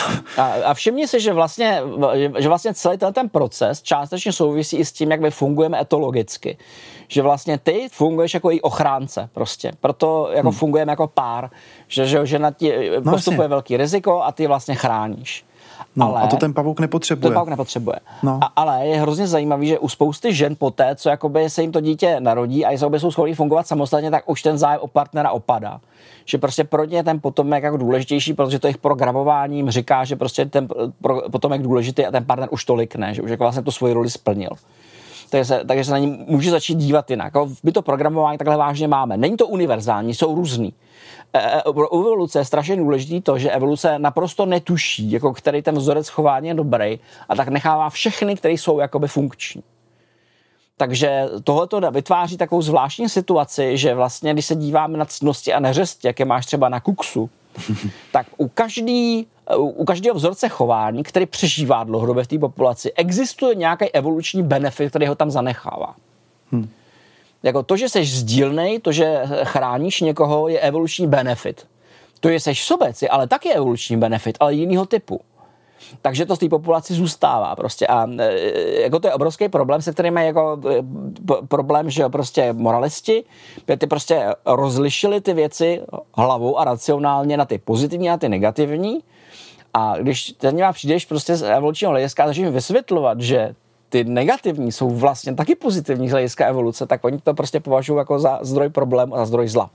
A všimni si, že vlastně celý ten proces částečně souvisí i s tím, jak my fungujeme etologicky. Že vlastně ty funguješ jako její ochránce prostě. Proto jako fungujeme jako pár. Že na ti postupuje velký riziko a ty vlastně chráníš. No, ale, a to ten pavouk nepotřebuje. No. Ale je hrozně zajímavý, že u spousty žen poté, co jakoby se jim to dítě narodí a jsou schopni fungovat samostatně, tak už ten zájem o partnera opadá. Že prostě pro ně ten potomek jako důležitější, protože to jejich programováním říká, že prostě ten potomek důležitý a ten partner už tolik ne, že už jako vlastně tu svoji roli splnil. Takže se na ní může začít dívat jinak. My to programování takhle vážně máme. Není to univerzální, jsou různý. U evoluce je strašně důležitý to, že evoluce naprosto netuší, jako který ten vzorec chování je dobrý, a tak nechává všechny, které jsou jakoby funkční. Takže tohleto vytváří takovou zvláštní situaci, že vlastně, když se díváme na ctnosti a neřesti, jak je máš třeba na kuksu, tak u každého vzorce chování, který přežívá dlouhodobě v té populaci, existuje nějaký evoluční benefit, který ho tam zanechává. Jako to, že seš sdílnej, to, že chráníš někoho, je evoluční benefit. To, že seš sobec, je ale taky evoluční benefit, ale jinýho typu. Takže to z té populaci zůstává prostě. A jako to je obrovský problém, se kterým je jako problém, že prostě moralisti, ty prostě rozlišili ty věci hlavou a racionálně na ty pozitivní a ty negativní. A když ten přijdeš prostě z evolučního hlediska a začneš vysvětlovat, že ty negativní jsou vlastně taky pozitivní z hlediska evoluce, tak oni to prostě považují jako za zdroj problému a za zdroj zla.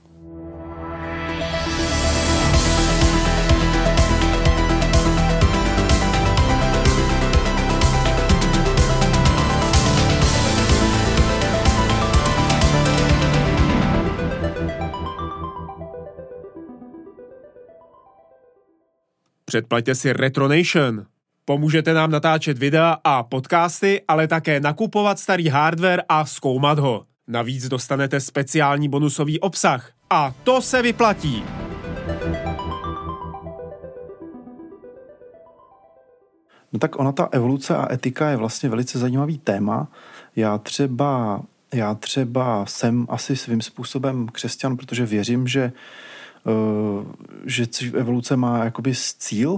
Předplaťte si Retronation. Pomůžete nám natáčet videa a podcasty, ale také nakupovat starý hardware a zkoumat ho. Navíc dostanete speciální bonusový obsah. A to se vyplatí! No tak ona, ta evoluce a etika je vlastně velice zajímavý téma. Já třeba jsem asi svým způsobem křesťan, protože věřím, že evoluce má jakoby cíl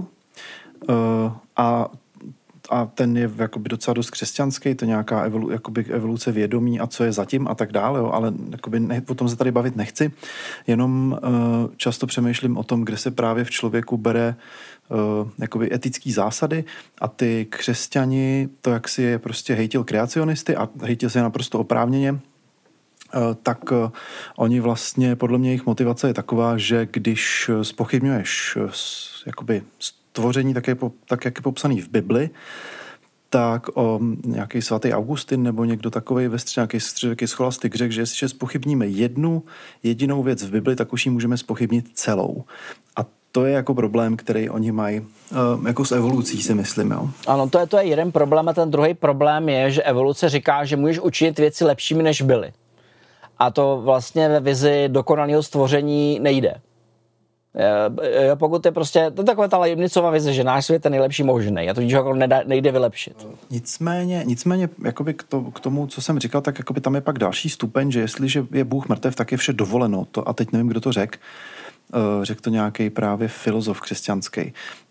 a ten je jakoby docela dost křesťanský, to nějaká evoluce vědomí a co je zatím a tak dále, jo, ale jakoby o tom se tady bavit nechci, jenom často přemýšlím o tom, kde se právě v člověku bere jakoby etický zásady a ty křesťani, to jak si je prostě hejtil kreacionisty a hejtil se naprosto oprávněně, tak oni vlastně, podle mě jejich motivace je taková, že když zpochybňuješ jakoby stvoření tak, jak je popsaný v Bibli, tak nějaký svatý Augustin nebo někdo takovej ve nějaký středověký scholastik řekl, že jestliže zpochybníme jednu jedinou věc v Bibli, tak už ji můžeme zpochybnit celou. A to je jako problém, který oni mají jako s evolucí, si myslím. Jo. Ano, to je jeden problém a ten druhý problém je, že evoluce říká, že můžeš učinit věci lepšími, než byly. A to vlastně ve vizi dokonalého stvoření nejde. Pokud je prostě, to je taková ta Leibnizova vize, že náš svět je nejlepší možný a to jako nejde vylepšit. Nicméně jakoby k tomu, co jsem říkal, tak jakoby tam je pak další stupeň, že jestliže je Bůh mrtev, tak je vše dovoleno. A teď nevím, kdo to řekl. Řekl to nějaký právě filozof křesťanský.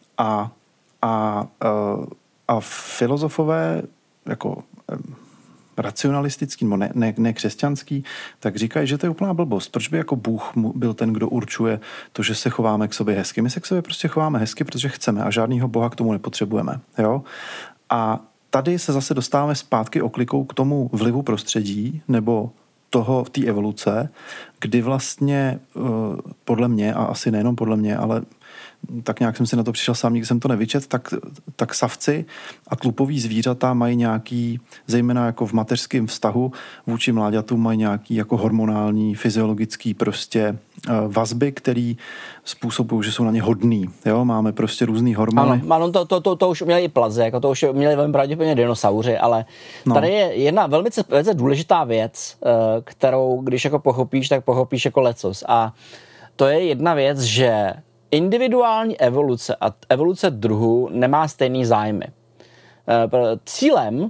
A filozofové jako racionalistický, nebo ne křesťanský, tak říkají, že to je úplná blbost. Proč by jako Bůh byl ten, kdo určuje to, že se chováme k sobě hezky? My se k sobě prostě chováme hezky, protože chceme a žádnýho Boha k tomu nepotřebujeme. Jo? A tady se zase dostáváme zpátky oklikou k tomu vlivu prostředí, nebo té evoluce, kdy vlastně podle mě, a asi nejenom podle mě, ale tak nějak jsem si na to přišel sám, nikdy jsem to nevyčet, tak savci a tlupoví zvířata mají nějaký, zejména jako v mateřském vztahu vůči mláďatům, mají nějaký jako hormonální, fyziologický prostě vazby, který způsobují, že jsou na ně hodný. Jo? Máme prostě různý hormony. Ano, to už měli i plaze, jako to už měli velmi pravděpodobně dinosauři, ale tady je jedna velmi důležitá věc, kterou když jako pochopíš, tak pochopíš jako lecos. A to je jedna věc, že individuální evoluce a evoluce druhů nemá stejný zájmy. Cílem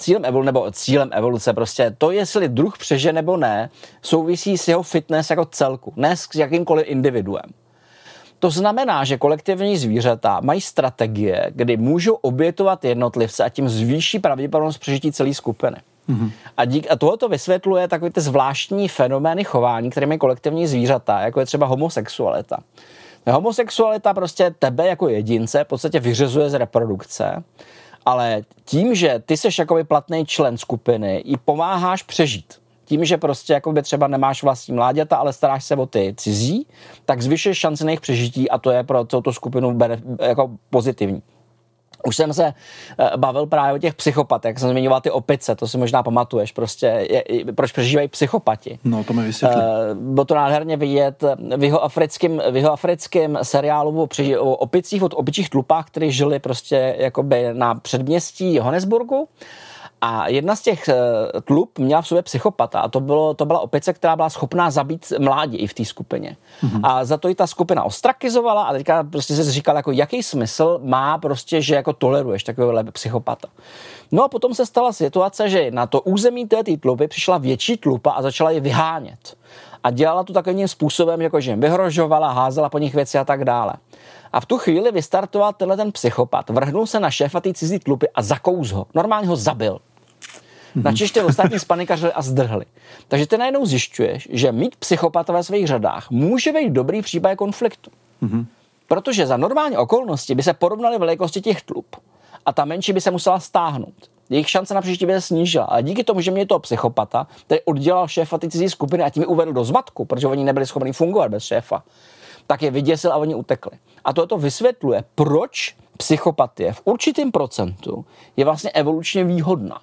evoluce prostě to, jestli druh přežije nebo ne, souvisí s jeho fitness jako celku, ne s jakýmkoliv individuem. To znamená, že kolektivní zvířata mají strategie, kdy můžou obětovat jednotlivce a tím zvýší pravděpodobnost přežití celé skupiny. Mm-hmm. A tohoto vysvětluje takové ty zvláštní fenomény chování, které mají kolektivní zvířata, jako je třeba homosexualita. Homosexualita prostě tebe jako jedince v podstatě vyřazuje z reprodukce, ale tím, že ty seš jakoby platný člen skupiny, jí pomáháš přežít. Tím, že prostě jakoby třeba nemáš vlastní mláďata, ale staráš se o ty cizí, tak zvyšuješ šanci na jejich přežití a to je pro celou tu skupinu jako pozitivní. Už jsem se bavil právě o těch psychopatech, jak jsem zmiňoval ty opice, to si možná pamatuješ, prostě proč přežívají psychopati. No, to mi vysvětlí. Bylo to nádherně vidět v jihoafrickém seriálu o opicích, od opičích tlupách, kteří žili prostě jakoby na předměstí Johannesburgu. A jedna z těch tlup měla v sobě psychopata a to byla opice, která byla schopná zabít mládí i v té skupině. Mm-hmm. A za to ji ta skupina ostrakizovala a teďka prostě se říkal, jako jaký smysl má prostě, že jako toleruješ takového psychopata. No a potom se stala situace, že na to území té tlupy přišla větší tlupa a začala ji vyhánět. A dělala to takovým způsobem, jako že jim vyhrožovala, házela po nich věci a tak dále. A v tu chvíli vystartoval ten psychopat, vrhnul se na šéfa té cizí tlupy a zakous ho. Normálně ho zabil. Načeště ostatní spanikařili a zdrhli. Takže ty najednou zjišťuješ, že mít psychopata ve svých řadách může být dobrý v případě konfliktu. Mm-hmm. Protože za normální okolnosti by se porovnaly velikosti těch tlup a ta menší by se musela stáhnout. Jejich šance na přežití by se snížila. A díky tomu, že mě toho psychopata, který oddělal šéfa ty cizí skupiny a tím je uvedl do zmatku, protože oni nebyli schopni fungovat bez šéfa, tak je vyděsil a oni utekli. A to vysvětluje, proč psychopatie v určitém procentu je vlastně evolučně výhodná.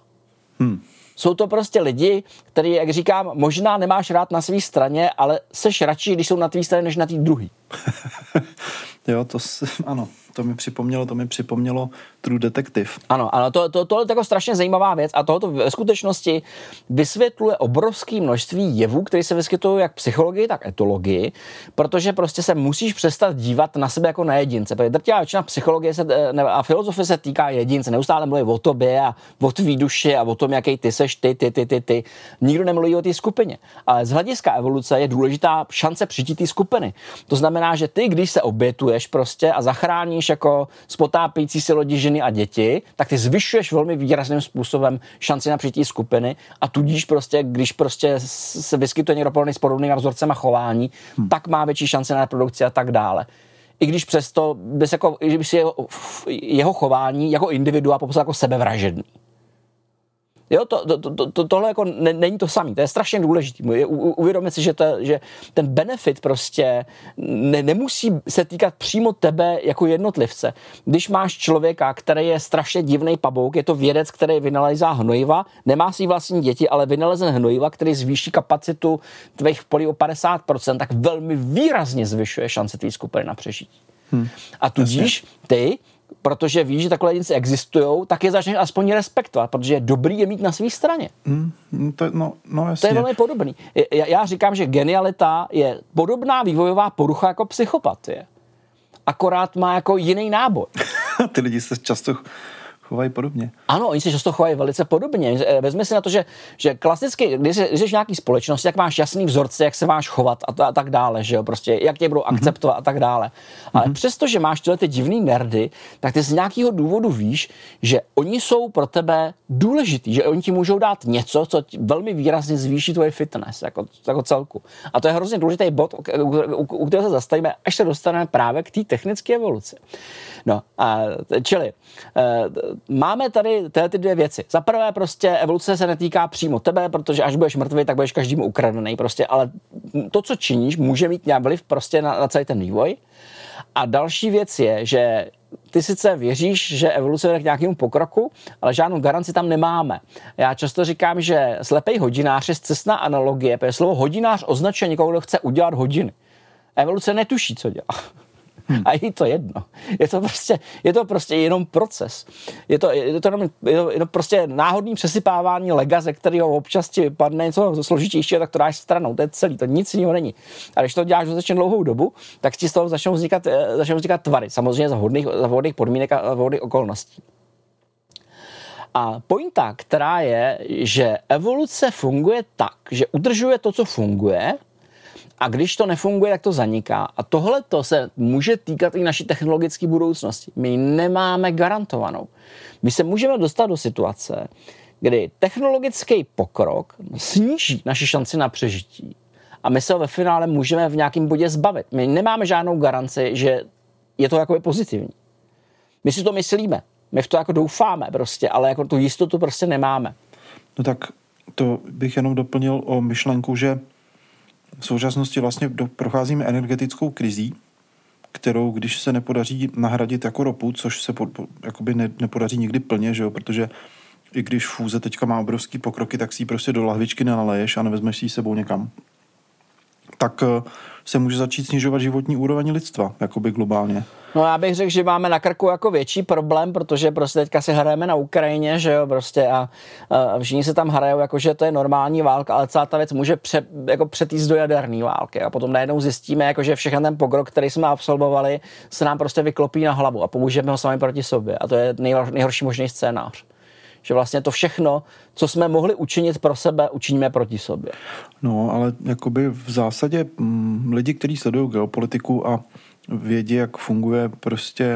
Jsou to prostě lidi, který, jak říkám, možná nemáš rád na své straně, ale seš radši, když jsou na tvý straně, než na té druhé. Jo, ano, to mi připomnělo True Detective. Ano, to je jako strašně zajímavá věc a tohoto ve skutečnosti vysvětluje obrovské množství jevů, které se vyskytují jak psychologii, tak etologii, protože prostě se musíš přestat dívat na sebe jako na jedince. Protože drtivá většina psychologie a filozofie se týká jedince, neustále mluví o tobě a o tvý duši a o tom, jaký ty seš, ty. Nikdo nemluví o té skupině. Ale z hlediska evoluce je důležitá šance přijít té skupiny. To znamená, že ty, když se obětuješ prostě a zachráníš jako spotápějící se lodi, ženy a děti, tak ty zvyšuješ velmi výrazným způsobem šanci na přijítí skupiny a tudíž prostě, když prostě se vyskytuje někdo podobný s podobnými vzorcema chování, tak má větší šance na reprodukci a tak dále. I když přesto bys si jeho chování jako individua popsal jako sebevražedný. Jo, tohle jako není to samý, to je strašně důležité. Uvědomit si, že ten benefit prostě nemusí se týkat přímo tebe jako jednotlivce. Když máš člověka, který je strašně divnej pabouk, je to vědec, který vynalezá hnojiva, nemá svý vlastní děti, ale vynalezen hnojiva, který zvýší kapacitu tvých polí o 50%, tak velmi výrazně zvyšuje šance tvý skupiny na přežití. A tudíž ty protože víš, že takové jedinci existují, tak je začneš aspoň respektovat, protože je dobrý je mít na své straně. Jasně. To je velmi podobný. Já říkám, že genialita je podobná vývojová porucha jako psychopatie. Akorát má jako jiný náboj. Ty lidi se často chovají podobně. Ano, oni se často chovají velice podobně. Vezmi si na to, že klasicky, když jsi v nějaký společnosti, jak máš jasný vzorce, jak se máš chovat a tak dále, že jo, prostě, jak tě budou akceptovat a tak dále. Ale přesto, že máš tyhle ty divný nerdy, tak ty z nějakého důvodu víš, že oni jsou pro tebe důležitý, že oni ti můžou dát něco, co velmi výrazně zvýší tvoje fitness, jako celku. A to je hrozně důležitý bod, u kterého se zastavíme, až se dostaneme právě k té technické evoluci. No, čili máme tady ty dvě věci. Za prvé prostě evoluce se netýká přímo tebe, protože až budeš mrtvý, tak budeš každému ukradený prostě, ale to, co činíš, může mít nějaký vliv prostě na celý ten vývoj. A další věc je, že ty sice věříš, že evoluce vede k nějakému pokroku, ale žádnou garanci tam nemáme. Já často říkám, že slepej hodinář je scestná analogie, protože slovo hodinář označuje někoho, kdo chce udělat hodiny. Evoluce netuší, co dělá. A je to jedno. Je to prostě jenom proces. Je to jenom prostě náhodný přesypávání lega, ze kterého občas ti vypadne něco složitějšího, tak to dáš stranou. To je celý, to nic jiného není. A když to děláš dostatečně dlouhou dobu, tak ti z toho začnou vznikat tvary. Samozřejmě za vhodných podmínek a vhodných okolností. A pointa, která je, že evoluce funguje tak, že udržuje to, co funguje, a když to nefunguje, tak to zaniká. A tohle to se může týkat i naší technologické budoucnosti. My ji nemáme garantovanou. My se můžeme dostat do situace, kdy technologický pokrok sníží naši šanci na přežití. A my se ho ve finále můžeme v nějakém bodě zbavit. My nemáme žádnou garanci, že je to jakoby pozitivní. My si to myslíme. My v to jako doufáme prostě, ale jako tu jistotu prostě nemáme. No tak to bych jenom doplnil o myšlenku, že v současnosti vlastně procházíme energetickou krizí, kterou, když se nepodaří nahradit jako ropu, což se jakoby nepodaří nikdy plně, že jo? Protože i když fúze teďka má obrovský pokroky, tak si ji prostě do lahvičky nenaleješ a nevezmeš si ji sebou někam. Tak se může začít snižovat životní úroveň lidstva, jakoby globálně. No já bych řekl, že máme na krku jako větší problém, protože prostě teďka si hrajeme na Ukrajině, že jo, prostě a všichni se tam hrajou, jakože to je normální válka, ale celá ta věc může přetýst do jaderné války a potom najednou zjistíme, jakože všechny ten pokrok, který jsme absolvovali, se nám prostě vyklopí na hlavu a použijeme ho sami proti sobě a to je nejhorší možný scénář. Že vlastně to všechno, co jsme mohli učinit pro sebe, učiníme proti sobě. No, ale jakoby v zásadě lidi, kteří sledují geopolitiku a vědí, jak funguje prostě,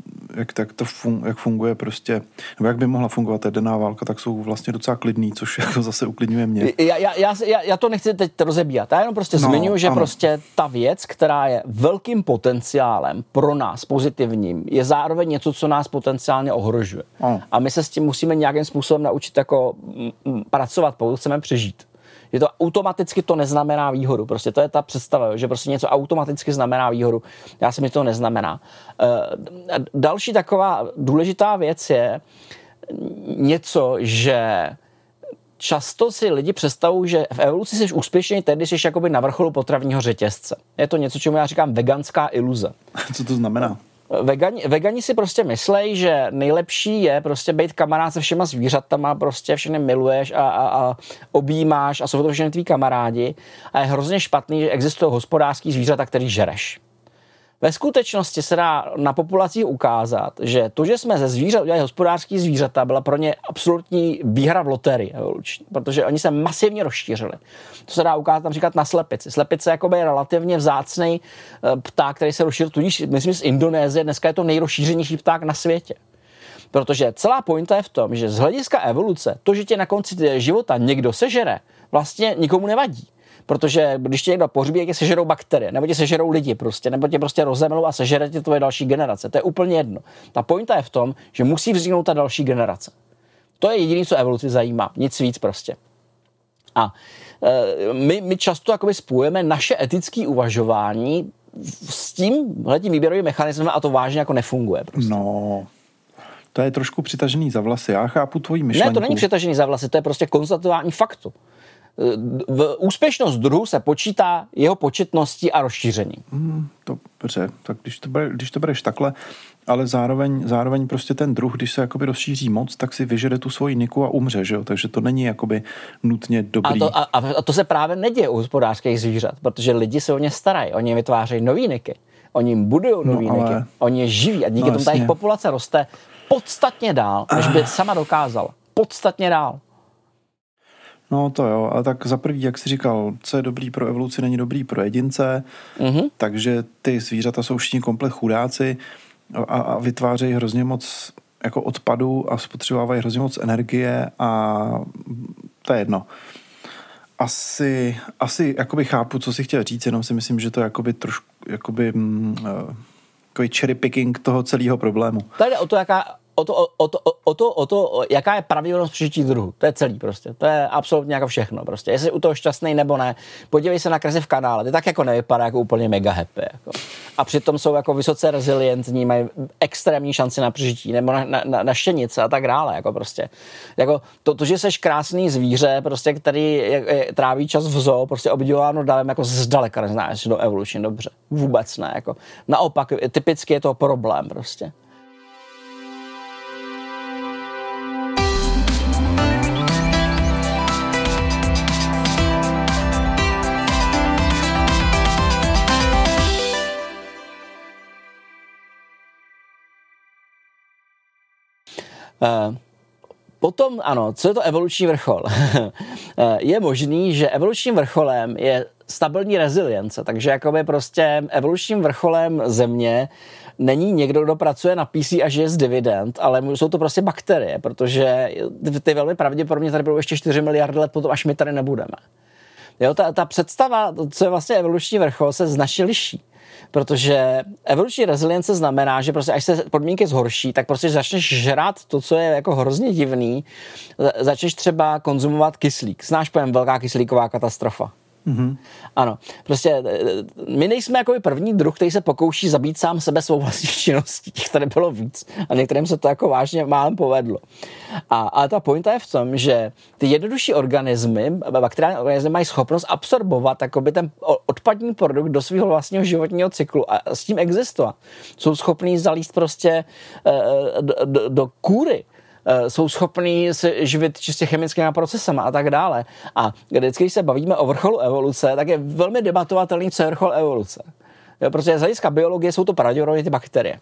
jak funguje prostě, nebo jak by mohla fungovat jaderná válka, tak jsou vlastně docela klidný, což jako zase uklidňuje mě. Já to nechci teď rozebírat. Já jenom prostě zmiňuji, že ano. Prostě ta věc, která je velkým potenciálem pro nás pozitivním, je zároveň něco, co nás potenciálně ohrožuje. Ano. A my se s tím musíme nějakým způsobem naučit jako pracovat, pokud chceme přežít. Že to automaticky to neznamená výhodu. Prostě to je ta představa, že prostě něco automaticky znamená výhodu. Já si myslím, že to neznamená. Další taková důležitá věc je něco, že často si lidi představují, že v evoluci jsi úspěšný tehdy, jsi jakoby na vrcholu potravního řetězce. Je to něco, čemu já říkám veganská iluze. Co to znamená? Vegani si prostě myslejí, že nejlepší je prostě být kamarád se všema zvířatama, prostě všechny miluješ a objímáš a jsou to všechny tví kamarádi a je hrozně špatný, že existují hospodářský zvířata, který žereš. Ve skutečnosti se dá na populacích ukázat, že to, že jsme ze zvířat udělali hospodářský zvířata, byla pro ně absolutní výhra v loterii evoluční, protože oni se masivně rozšířili. To se dá ukázat například na slepici. Slepice je relativně vzácný pták, který se rozšířil, tudíž myslím z Indonésie, dneska je to nejrozšířenější pták na světě. Protože celá pointa je v tom, že z hlediska evoluce, to, že tě na konci života někdo sežere, vlastně nikomu nevadí. Protože když tě někdo pohřbí, tě sežerou bakterie, nebo tě sežerou lidi prostě, nebo tě prostě rozemlou a sežere tě tvoje další generace. To je úplně jedno. Ta pointa je v tom, že musí vzniknout ta další generace. To je jediné, co evoluci zajímá. Nic víc prostě. A my často jakoby spojujeme naše etické uvažování s tímhletím výběrovým mechanismem a to vážně jako nefunguje. Prostě. No, to je trošku přitažený za vlasy. Já chápu tvoji myšlenku. Ne, to není přitažený za vlasy, to je prostě konstatování faktu. Úspěšnost druhu se počítá jeho početností a rozšířením. Dobře, tak když to bereš takhle, ale zároveň prostě ten druh, když se jakoby rozšíří moc, tak si vyžere tu svoji niku a umře, že jo? Takže to není jakoby nutně dobrý. A to se právě neděje u hospodářských zvířat, protože lidi se o ně starají, oni vytvářejí nový niky, oni jim budují nový niky, oni je živí a díky tomu ta jejich populace roste podstatně dál, než by sama dokázala. Podstatně dál. No to jo, ale tak za prvý, jak jsi říkal, co je dobrý pro evoluci, není dobrý pro jedince, takže ty zvířata jsou všichni komplet chudáci a vytvářejí hrozně moc jako odpadu a spotřebovávají hrozně moc energie a to je jedno. Asi jakoby chápu, co si chtěl říct, jenom si myslím, že to je jakoby trošku jakoby cherry picking toho celého problému. Tady jde o to, jaká je pravděpodobnost přežití druhu. To je celý prostě. To je absolutně jako všechno prostě. Jestli u toho šťastný nebo ne. Podívej se na kresy v kanále. Ty tak jako nevypadá jako úplně mega happy. Jako. A přitom jsou jako vysoce rezilientní, mají extrémní šanci na přežití nebo na štěnice a tak dále. Jako prostě. Jako to, že seš krásný zvíře, prostě, který tráví čas v zoo, prostě obdivováno dávem, jako zdaleka neznáš do evolučně dobře. Vůbec ne. Jako. Naopak, typicky je to problém prostě. Potom, ano, co je to evoluční vrchol? Je možný, že evolučním vrcholem je stabilní rezilience, takže jakoby prostě evolučním vrcholem země není někdo, kdo pracuje na PC a žije z dividend, ale jsou to prostě bakterie, protože ty velmi pravděpodobně tady budou ještě 4 miliardy let potom, až my tady nebudeme. Jo, ta představa, co je vlastně evoluční vrchol, se značně liší. Protože evoluční rezilience znamená, že prostě až se podmínky zhorší, tak prostě začneš žrát to, co je jako hrozně divný. Začneš třeba konzumovat kyslík. Znáš pojem velká kyslíková katastrofa? Mm-hmm. Ano. Prostě my nejsme jako první druh, který se pokouší zabít sám sebe svou vlastní činností. Těch tady bylo víc. A některým se to jako vážně málem povedlo. A ta pointa je v tom, že ty jednodušší organismy, bakteriální organismy mají schopnost absorbovat jakoby ten odpadní produkt do svého vlastního životního cyklu a s tím existovat. Jsou schopní zalíst prostě do kůry. Jsou schopní se živit čistě chemickými procesama a tak dále. A vždycky, když se bavíme o vrcholu evoluce, tak je velmi debatovatelný, co je vrchol evoluce. Jo, protože z hlediska biologie jsou to pravděpodobně ty bakterie.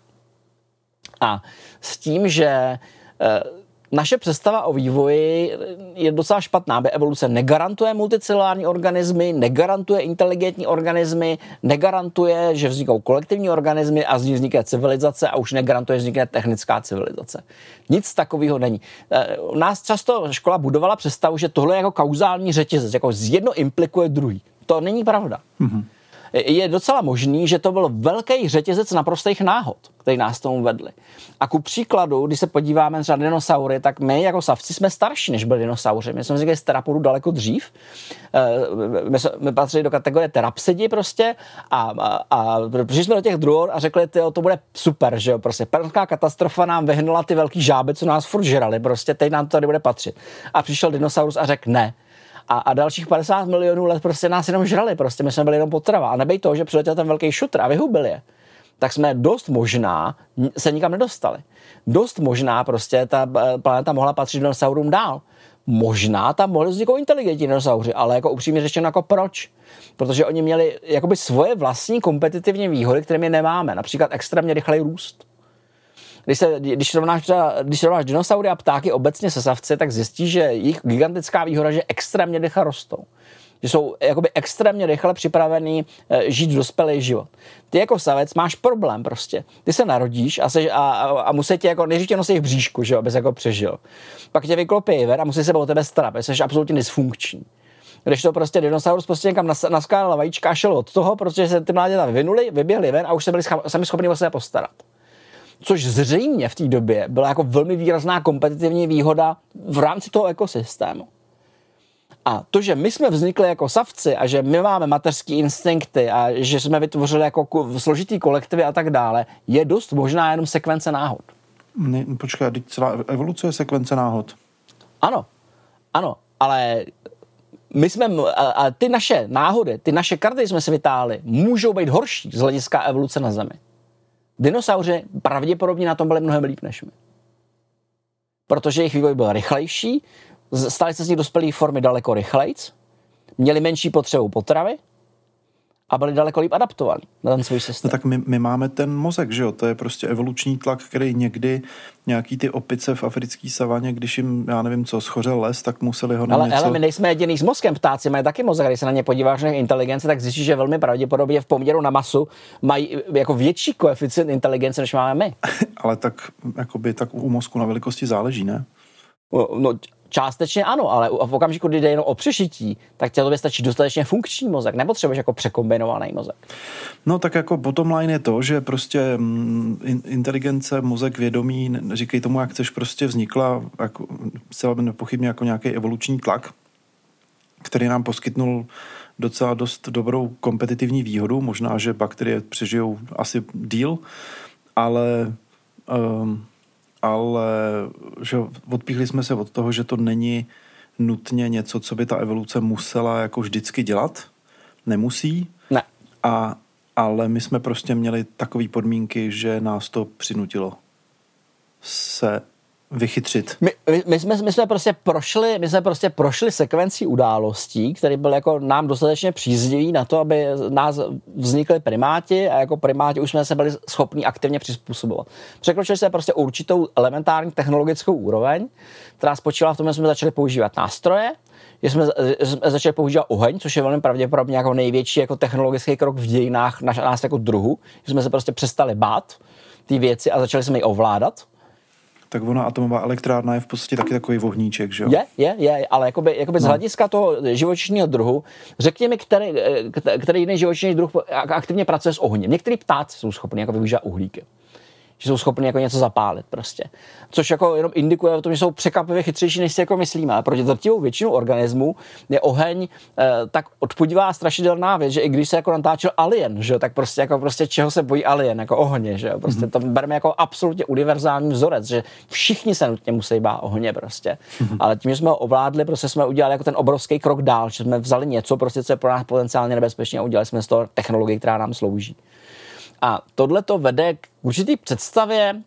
A s tím, že naše představa o vývoji je docela špatná, aby evoluce negarantuje multicelulární organismy, negarantuje inteligentní organismy, negarantuje, že vznikou kolektivní organismy a z nich vznikne civilizace a už negarantuje, že vznikne technická civilizace. Nic takového není. U nás často škola budovala představu, že tohle je jako kauzální řetězec, jako jedno implikuje druhý. To není pravda. Mm-hmm. Je docela možný, že to byl velký řetězec naprostých náhod, který nás tomu vedli. A ku příkladu, když se podíváme třeba na dinosaury, tak my jako savci jsme starší, než byli dinosauři. My jsme vznikli z terapodu daleko dřív. My patřili do kategorie terapsidi prostě a přišli jsme do těch druhů a řekli, to bude super, že jo, prostě permská katastrofa nám vyhnula ty velký žáby, co nás furt žrali, prostě teď nám to tady bude patřit. A přišel dinosaurus a řekl ne. A dalších 50 milionů let prostě nás jenom žrali, prostě my jsme byli jenom potrava. A nebej to, že přiletěl ten velký šutr a vyhubil je. Tak jsme dost možná se nikam nedostali. Dost možná prostě ta planeta mohla patřit dinosaurům dál. Možná tam mohli vzniknout inteligentní dinosauři, ale jako upřímně řečeno jako proč? Protože oni měli jakoby svoje vlastní kompetitivní výhody, které my nemáme. Například extrémně rychlej růst. Když srovnáš dinosaury a ptáky obecně se savci, tak zjistíš, že jejich gigantická výhoda, že extrémně rychle rostou. Že jsou jakoby extrémně rychle připravený žít dospělý život. Ty jako savec máš problém prostě. Ty se narodíš a musí tě jako nejdřív tě nosí v bříšku, že jo, abys jako přežil. Pak tě vyklopí ven a musí se o tebe starat, jsi absolutně dysfunkční. Když to prostě dinosaurus prostě někam naskládal vajíčka a šel od toho, protože se ty mláďata vyvinuli, vyběhli ven a už se byli sami schopni o sebe postarat. Což zřejmě v té době byla jako velmi výrazná kompetitivní výhoda v rámci toho ekosystému. A to, že my jsme vznikli jako savci a že my máme mateřský instinkty a že jsme vytvořili jako složitý kolektivy a tak dále, je dost možná jenom sekvence náhod. Počkej, celá evoluce je sekvence náhod. Ano, ale a ty naše náhody, ty naše karty jsme si vytáhli, můžou být horší z hlediska evoluce na Zemi. Dinosauři pravděpodobně na tom byli mnohem líp než my. Protože jejich vývoj byl rychlejší, stali se z nich dospělé formy daleko rychlejc, měli menší potřebu potravy a byli daleko líp adaptovaní na ten svůj systém. No tak my máme ten mozek, že jo? To je prostě evoluční tlak, který někdy nějaký ty opice v africké savaně, když jim, já nevím co, schořel les, tak museli ho na něco... Ale my nejsme jediný s mozkem, ptáci mají taky mozek, když se na ně podíváš na inteligence, tak zjistíš, že velmi pravděpodobně v poměru na masu mají jako větší koeficient inteligence, než máme my. Ale tak, jakoby, tak u mozku na velikosti záleží, ne? No, částečně ano, ale v okamžiku, kdy jde jenom o přežití, tak tobě stačí dostatečně funkční mozek, nepotřebuješ jako překombinovaný mozek. No tak jako bottom line je to, že prostě inteligence, mozek, vědomí, říkej tomu, jak chceš, prostě vznikla jako, zcela nepochybně jako nějaký evoluční tlak, který nám poskytnul docela dost dobrou kompetitivní výhodu, možná, že bakterie přežijou asi díl, ale že odpíchli jsme se od toho, že to není nutně něco, co by ta evoluce musela jako vždycky dělat. Nemusí. Ne. Ale my jsme prostě měli takové podmínky, že nás to přinutilo se vychytřit. My jsme prostě prošli sekvencí událostí, které byly jako nám dostatečně příznivý na to, aby nás vznikly primáti a jako primáti už jsme se byli schopni aktivně přizpůsobovat. Překročili jsme prostě určitou elementární technologickou úroveň, která spočívala v tom, že jsme začali používat nástroje, že jsme začali používat oheň, což je velmi pravděpodobně jako největší jako technologický krok v dějinách nás jako druhu, že jsme se prostě přestali bát ty věci a začali jsme ji ovládat. Tak ona atomová elektrárna je v podstatě taky takový vohníček, že jo? Je, ale jakoby z hlediska toho živočišního druhu, řekni mi, který jiný živočišný druh aktivně pracuje s ohněm. Některý ptáci jsou schopni jako využívat uhlíky. Že jsou schopni jako něco zapálit prostě. Což jako jenom indikuje o tom, že jsou překvapivě chytřejší, než si jako myslíme. Ale proti drtivou většinu organismů je oheň tak odpudivá strašidelná věc, že i když se jako natáčel Alien, že jo, tak prostě čeho se bojí Alien, jako ohně, že jo. Prostě to bereme jako absolutně univerzální vzorec, že všichni se nutně musí bát ohně prostě. Ale tím, že jsme ho ovládli, prostě jsme udělali jako ten obrovský krok dál, že jsme vzali něco, prostě, co je pro nás potenciálně nebezpečné a udělali jsme z toho technologii, která nám slouží. A tohle to vede k určitý představě,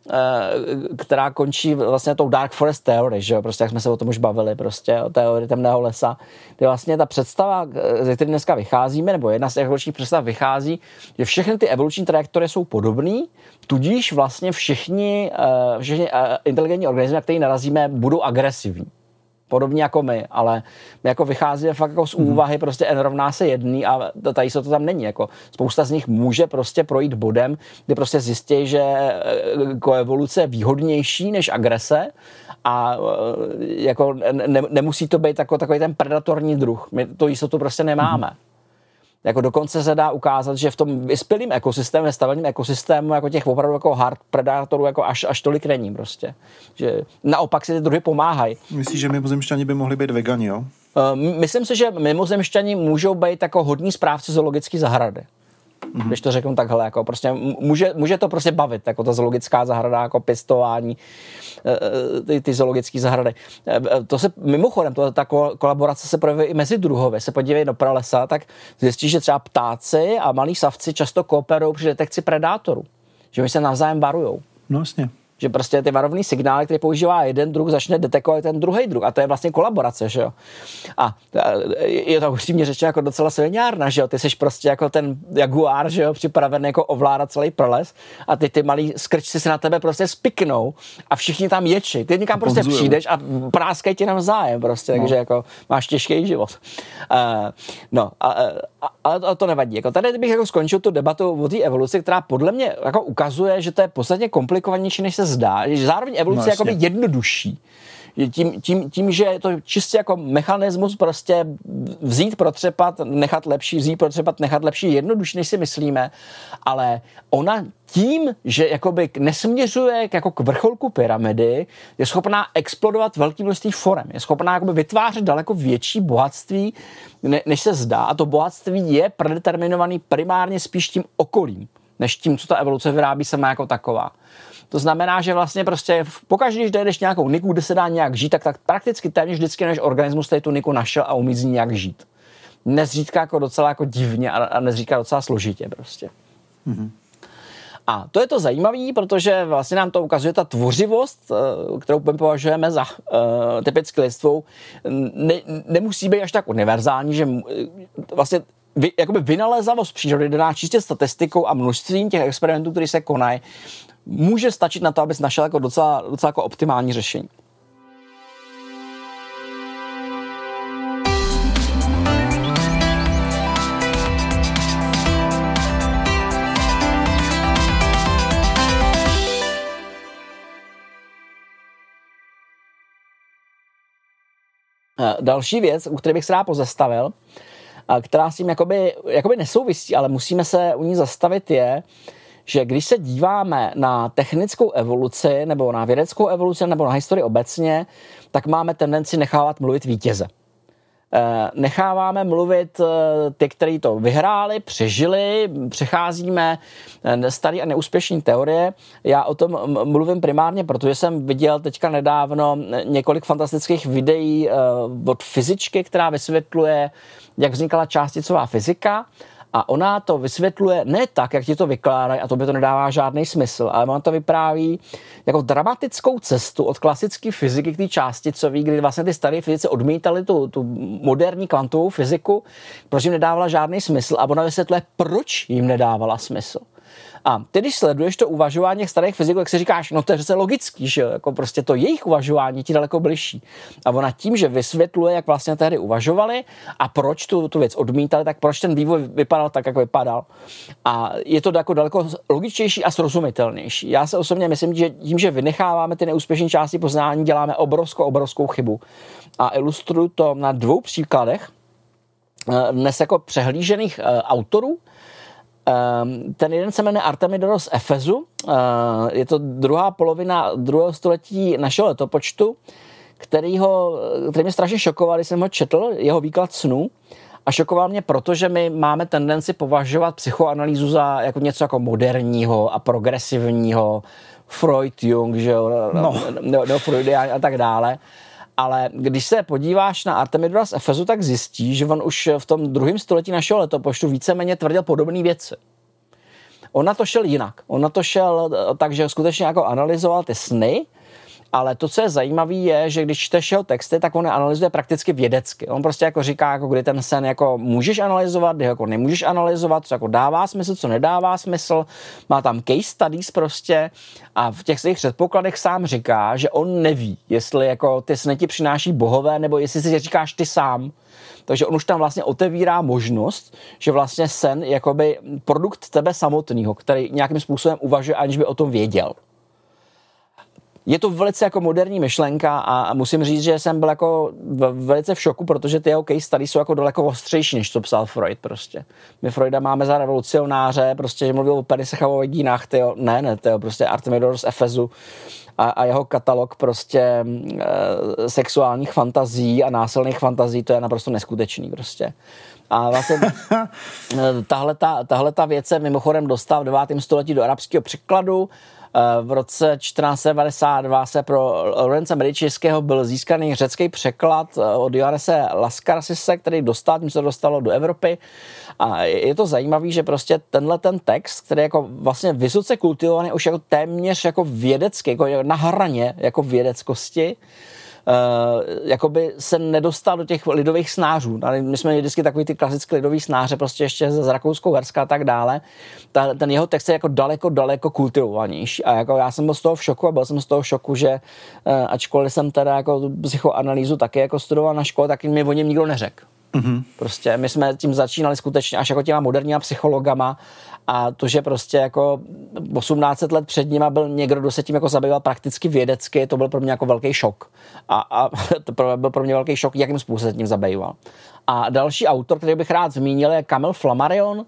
která končí vlastně tou Dark Forest Theory, že jo, prostě jak jsme se o tom už bavili, prostě o teorii temného lesa, kde vlastně ta představa, ze které dneska vycházíme, nebo jedna z těch evolučních představ vychází, že všechny ty evoluční trajektorie jsou podobné, tudíž vlastně všichni inteligentní organismy, na které narazíme, budou agresivní. Podobně jako my, ale my jako vycházíme fakt jako z úvahy, prostě n rovná se 1 a tady se to tam není. Jako spousta z nich může prostě projít bodem, kdy prostě zjistí, že koevoluce je výhodnější než agrese a jako nemusí to být jako takový ten predatorní druh. My to jistotu prostě nemáme. Jako dokonce se dá ukázat, že v tom vyspělém ekosystému, ve stabilním ekosystému jako těch opravdu jako hard predátorů jako až tolik není prostě. Že naopak si ty druhy pomáhají. Myslíš, že mimozemšťani by mohli být vegani, jo? Myslím si, že mimozemšťani můžou být jako hodní správci zoologické zahrady. Když to řeknu takhle, jako prostě může to prostě bavit, jako ta zoologická zahrada, jako pěstování, ty zoologické zahrady. To se mimochodem, ta kolaborace se projevuje i mezi druhově. Se podívej do pralesa, tak zjistíš, že třeba ptáci a malí savci často kooperují při detekci predátorů. Že oni se navzájem varujou. No jasně. Že prostě ty varovný signály, které používá jeden druh, začne detekovat ten druhý druh. A to je vlastně kolaborace, že jo. A je to upřímně řečeno jako docela svěňárna, že jo. Ty jsi prostě jako ten jaguár, že jo, připravený jako ovládat celý prales a ty malí skrčci se na tebe prostě spiknou a všichni tam ječí. Ty někam prostě přijdeš a práskají ti navzájem prostě, takže jako máš těžký život. Ale to nevadí. Jako tady bych jako skončil tu debatu o té evoluci, která podle mě jako ukazuje, že to je podstatně komplikovanější, než se zdá. Zároveň evoluce je jakoby jednodušší. Tím, že je to čistě jako mechanismus prostě vzít, protřepat, nechat lepší, vzít, protřepat, nechat lepší, jednodušší, než si myslíme, ale ona tím, že jakoby nesměřuje jako k vrcholku pyramidy, je schopná explodovat velké množství forem. Je schopná jakoby vytvářet daleko větší bohatství, než se zdá. A to bohatství je predeterminovaný primárně spíš tím okolím, než tím, co ta evoluce vyrábí sama jako taková. To znamená, že vlastně prostě pokaždé, když jdeš nějakou niku, kde se dá nějak žít, tak prakticky téměř vždycky než organismus tady tu niku našel a umí z ní nějak žít. Nezřídka jako docela jako divně a nezřídka docela složitě prostě. Mm-hmm. A to je to zajímavé, protože vlastně nám to ukazuje ta tvořivost, kterou považujeme za typicky lidstvou, nemusí být až tak univerzální, že vlastně jakoby vynalézavost přírody daná čistě statistikou a množstvím těch experimentů, které se konají, může stačit na to, abys našel jako docela jako optimální řešení. Další věc, u které bych se rád pozastavil, která s tím jakoby nesouvisí, ale musíme se u ní zastavit, je, že když se díváme na technickou evoluci, nebo na vědeckou evoluci, nebo na historii obecně, tak máme tendenci nechávat mluvit vítěze. Necháváme mluvit ty, kteří to vyhráli, přežili, přecházíme staré a neúspěšné teorie. Já o tom mluvím primárně, protože jsem viděl teďka nedávno několik fantastických videí od fyzičky, která vysvětluje, jak vznikala částicová fyzika. A ona to vysvětluje ne tak, jak ti to vykládají, a to by to nedává žádný smysl, ale ona to vypráví jako dramatickou cestu od klasické fyziky k té částicové, kdy vlastně ty staré fyzici odmítali tu moderní kvantovou fyziku, protože jim nedávala žádný smysl, a ona vysvětluje, proč jim nedávala smysl. A ty, když sleduješ to uvažování starých fyziků, jak si říkáš, no to je přece logický, že jako prostě to jejich uvažování ti daleko bližší. A ona tím, že vysvětluje, jak vlastně tehdy uvažovali a proč tu věc odmítali, tak proč ten vývoj vypadal tak, jak vypadal. A je to jako daleko logičtější a srozumitelnější. Já se osobně myslím, že tím, že vynecháváme ty neúspěšné části poznání, děláme obrovskou chybu. A ilustruju to na 2 příkladech dnes jako přehlížených autorů. Ten jeden se jmenuje Artemidoros z Efezu, je to druhá polovina 2. století našeho letopočtu, který mě strašně šokoval, když jsem ho četl, jeho výklad snů, a šokoval mě, protože my máme tendenci považovat psychoanalýzu za jako něco jako moderního a progresivního, Freud, Jung, že jo, Freudián a tak dále. Ale když se podíváš na Artemidora z Efezu, tak zjistíš, že on už v tom 2. století našeho letopočtu víceméně tvrdil podobné věci. On na to šel jinak. On na to šel tak, že skutečně jako analyzoval ty sny, ale to, co je zajímavé, je, že když čteš jeho texty, tak on je analyzuje prakticky vědecky. On prostě jako říká, jako kdy ten sen jako můžeš analyzovat, kdy jako nemůžeš analyzovat, co jako dává smysl, co nedává smysl. Má tam case studies prostě a v těch svých předpokladech sám říká, že on neví, jestli jako ty sny ti přináší bohové, nebo jestli si říkáš ty sám. Takže on už tam vlastně otevírá možnost, že vlastně sen je jakoby produkt tebe samotného, který nějakým způsobem uvažuje, aniž by o tom věděl. Je to velice jako moderní myšlenka a musím říct, že jsem byl jako velice v šoku, protože ty jeho case studies jsou jako daleko ostřejší, než co psal Freud prostě. My Freuda máme za revolucionáře, prostě, že mluvil o penisech a o vagínách, prostě Artemidor z Efezu a jeho katalog prostě sexuálních fantazí a násilných fantazí, to je naprosto neskutečný prostě. A vlastně tahle věc se mimochodem dostala v 9. století do arabského překladu. V roce 1492 se pro Lorence Medičského byl získaný řecký překlad od Johannese Lascarsise, který tím se dostalo do Evropy. A je to zajímavý, že prostě ten text, který je jako vlastně vysoce kultivovaný, už jako téměř jako vědecký, jako na hraně jako vědeckosti, jakoby se nedostal do těch lidových snářů. My jsme měli vždycky takový ty klasické lidový snáře, prostě ještě z Rakouskou-Uherska a tak dále. Ten jeho text je jako daleko kultivovanější. A jako já jsem byl z toho v šoku a byl jsem z toho v šoku, že ačkoliv jsem teda jako psychoanalýzu taky jako studoval na škole, tak mi o něm nikdo neřekl. Mm-hmm. Prostě my jsme tím začínali skutečně až jako těma moderníma psychologama a to, že prostě jako 1800 let před nima byl někdo, kdo se tím jako zabýval prakticky vědecky, to byl pro mě jako velký šok. A to byl pro mě velký šok, jakým způsobem se tím zabýval. A další autor, který bych rád zmínil, je Camille Flammarion,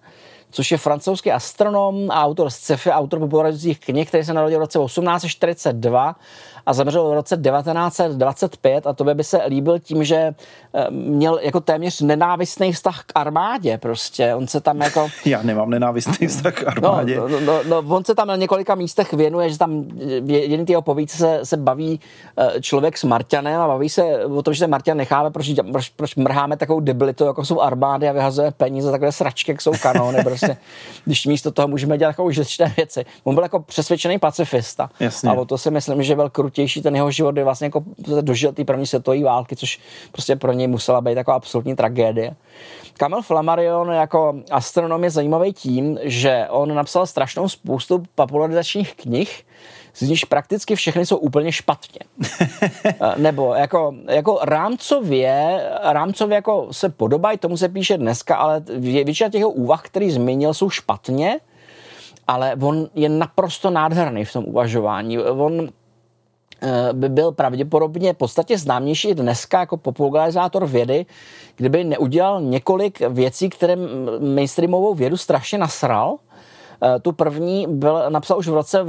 což je francouzský astronom a autor sci-fi, autor popularizujících knih, který se narodil v roce 1842 a zemřel v roce 1925 a tobě by se líbil tím, že měl jako téměř nenávistný vztah k armádě prostě. On se tam jako... Já nemám nenávistný vztah k armádě. On se tam na několika místech věnuje, že tam v jedné té povídce se baví člověk s Marťanem a baví se o tom, že ten Marťan necháme, proč mrháme takovou debilitu, jako jsou armády a vyhazuje peníze, takové sračky, jak jsou kanóny, prostě. Když místo toho můžeme dělat takovou užitečné věci. On byl jako přesvědčený pacifista. Jasně. A o to si myslím, že byl krutější ten jeho život, kdy vlastně jako dožil té první světové války, což prostě pro něj musela být taková absolutní tragédie. Camille Flammarion jako astronom je zajímavý tím, že on napsal strašnou spoustu popularizačních knih, z níž prakticky všechny jsou úplně špatně. Nebo jako rámcově jako se podobají, tomu se píše dneska, ale většina těch úvah, který zmínil, jsou špatně, ale on je naprosto nádherný v tom uvažování. On by byl pravděpodobně v podstatě známější i dneska jako popularizátor vědy, kdyby neudělal několik věcí, které mainstreamovou vědu strašně nasral. Tu první napsal už v roce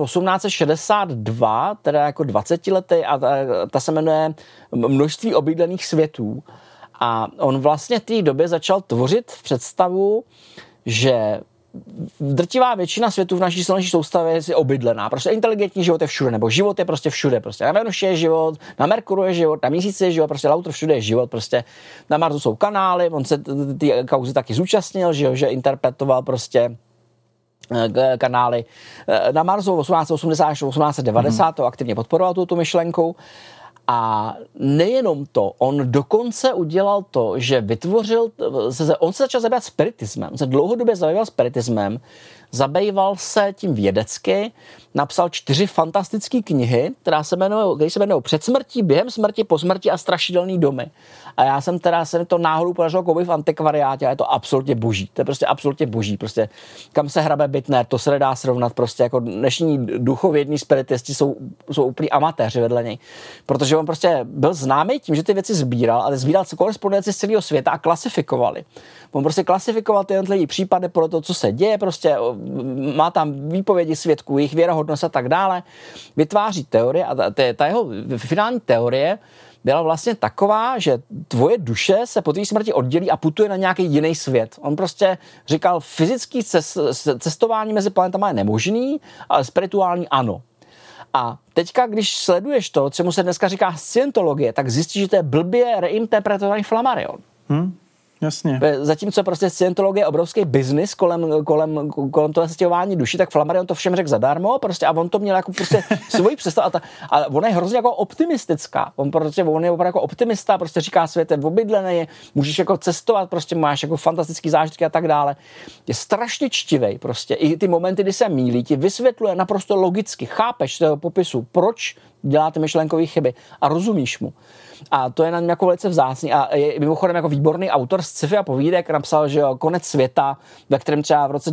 1862, teda jako 20letý, a ta se jmenuje Množství obydlených světů. A on vlastně v té době začal tvořit v představu, že drtivá většina světů v naší slunečné soustavě je obydlená. Prostě inteligentní život je všude, nebo život je prostě všude. Prostě na Venuši je život, na Merkuru je život, na Měsíci je život, prostě lauter všude je život. Prostě na Marsu jsou kanály, on se ty kauzy taky zúčastnil, že interpretoval prostě kanály. Na Marsu 1880 až 1890 to aktivně podporoval tu myšlenku. A nejenom to, on dokonce udělal to, že vytvořil, on se začal zabývat spiritismem, on se dlouhodobě zabýval spiritismem, zabýval se tím vědecky, napsal 4 fantastické knihy, které se jmenují Před smrtí, Během smrti, Po smrti a Strašidelný domy. A já jsem se to náhodou podařilo koupit v antikvariátě a je to absolutně boží. To je prostě absolutně boží. Prostě kam se hrabe Bittner, to se nedá srovnat. Prostě jako dnešní duchovědní spiritisti jsou úplný amatéři vedle něj. Protože on prostě byl známý tím, že ty věci sbíral, ale sbíral korespondenci z celého světa a klasifikovali. On prostě klasifikoval ty jednotlivé případy podle toho, co se děje, prostě má tam výpovědi svědků, jejich věrohodnost a tak dále. Vytváří teorie a ta jeho finální teorie byla vlastně taková, že tvoje duše se po tvý smrti oddělí a putuje na nějaký jiný svět. On prostě říkal, fyzický cestování mezi planetama je nemožný, ale spirituální ano. A teďka, když sleduješ to, čemu se dneska říká scientologie, tak zjistíš, že to je blbě reinterpretovaný Flammarion. Jasně. Zatímco prostě scientologie je obrovský biznis kolem toho stěhování duší, tak Flammarion to všem řekl zadarmo, prostě, a on to měl jako prostě svoji představu. A ona je hrozně jako optimistická. On je opravdu jako optimista, prostě říká, svět je obydlený, můžeš jako cestovat, prostě máš jako fantastický zážitky a tak dále. Je strašně čtivej prostě. I ty momenty, kdy se mýlí, ti vysvětluje naprosto logicky, chápeš toho popisu, proč děláte myšlenkové chyby a rozumíš mu. A to je na něm jako velice vzácný a je mimochodem jako výborný autor sci-fi a povídek, napsal, že jo, Konec světa, ve kterém třeba v roce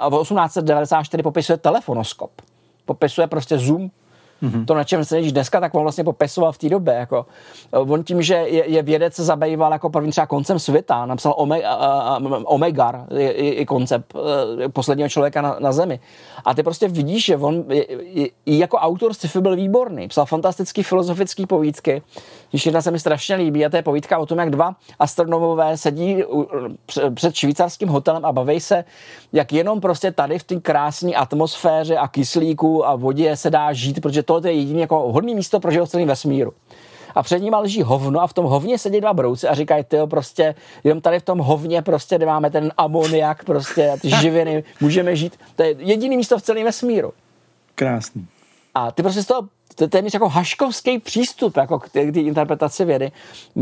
1894 popisuje telefonoskop. Popisuje prostě zoom. To, na čem se nevíš dneska, tak on vlastně popisoval v té době. Jako. On tím, že je vědec, se zabýval jako první třeba koncem světa, napsal Omegar, je koncept posledního člověka na Zemi. A ty prostě vidíš, že on i jako autor sci-fi byl výborný. Psal fantastický filozofický povídky. Když jedna se mi strašně líbí, a to je povídka o tom, jak 2 astronomové sedí před švýcarským hotelem a baví se, jak jenom prostě tady v té krásné atmosféře a kyslíku a vodě se dá žít, protože tohle je jediné jako hodné místo pro život v celém vesmíru. A před ním leží hovno a v tom hovně sedí 2 brouci a říkají, tyjo, prostě jenom tady v tom hovně prostě, kde máme ten amoniak prostě a ty živiny, můžeme žít. To je jediné místo v celém vesmíru. Krásný. A ty prostě z toho, to je téměř jako haškovský přístup jako k té interpretaci vědy.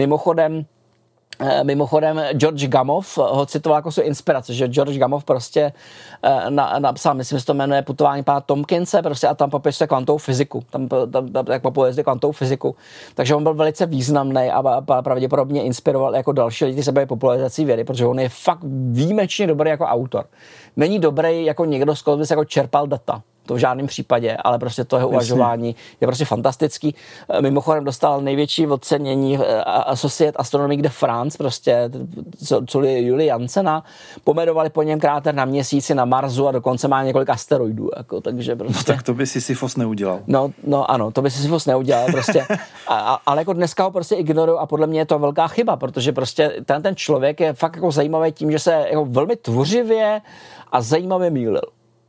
Mimochodem George Gamow ho citoval jako svou inspiraci, že George Gamow prostě napsal, myslím, že to jmenuje Putování pana Tompkinse, prostě a tam popisuje kvantovou fyziku, tam popularizuje kvantovou fyziku, takže on byl velice významný a pravděpodobně inspiroval jako další lidi sebe popularizací vědy, protože on je fakt výjimečně dobrý jako autor. Není dobrý jako někdo, z koho by se jako čerpal data. to v žádném případě, ale prostě to jeho uvažování je prostě fantastický. Mimochodem dostal největší ocenění Associate Astronomic de France, prostě co Julie Janssena, pomenovali po něm kráter na Měsíci, na Marsu a dokonce má několik asteroidů, jako, takže prostě... No, tak to by Sisyfos neudělal. No ano, to by Sisyfos neudělal, prostě, ale jako dneska ho prostě ignorují a podle mě je to velká chyba, protože prostě ten člověk je fakt jako zajímavý tím, že se jako velmi tvořivě a zajímavě mýlil.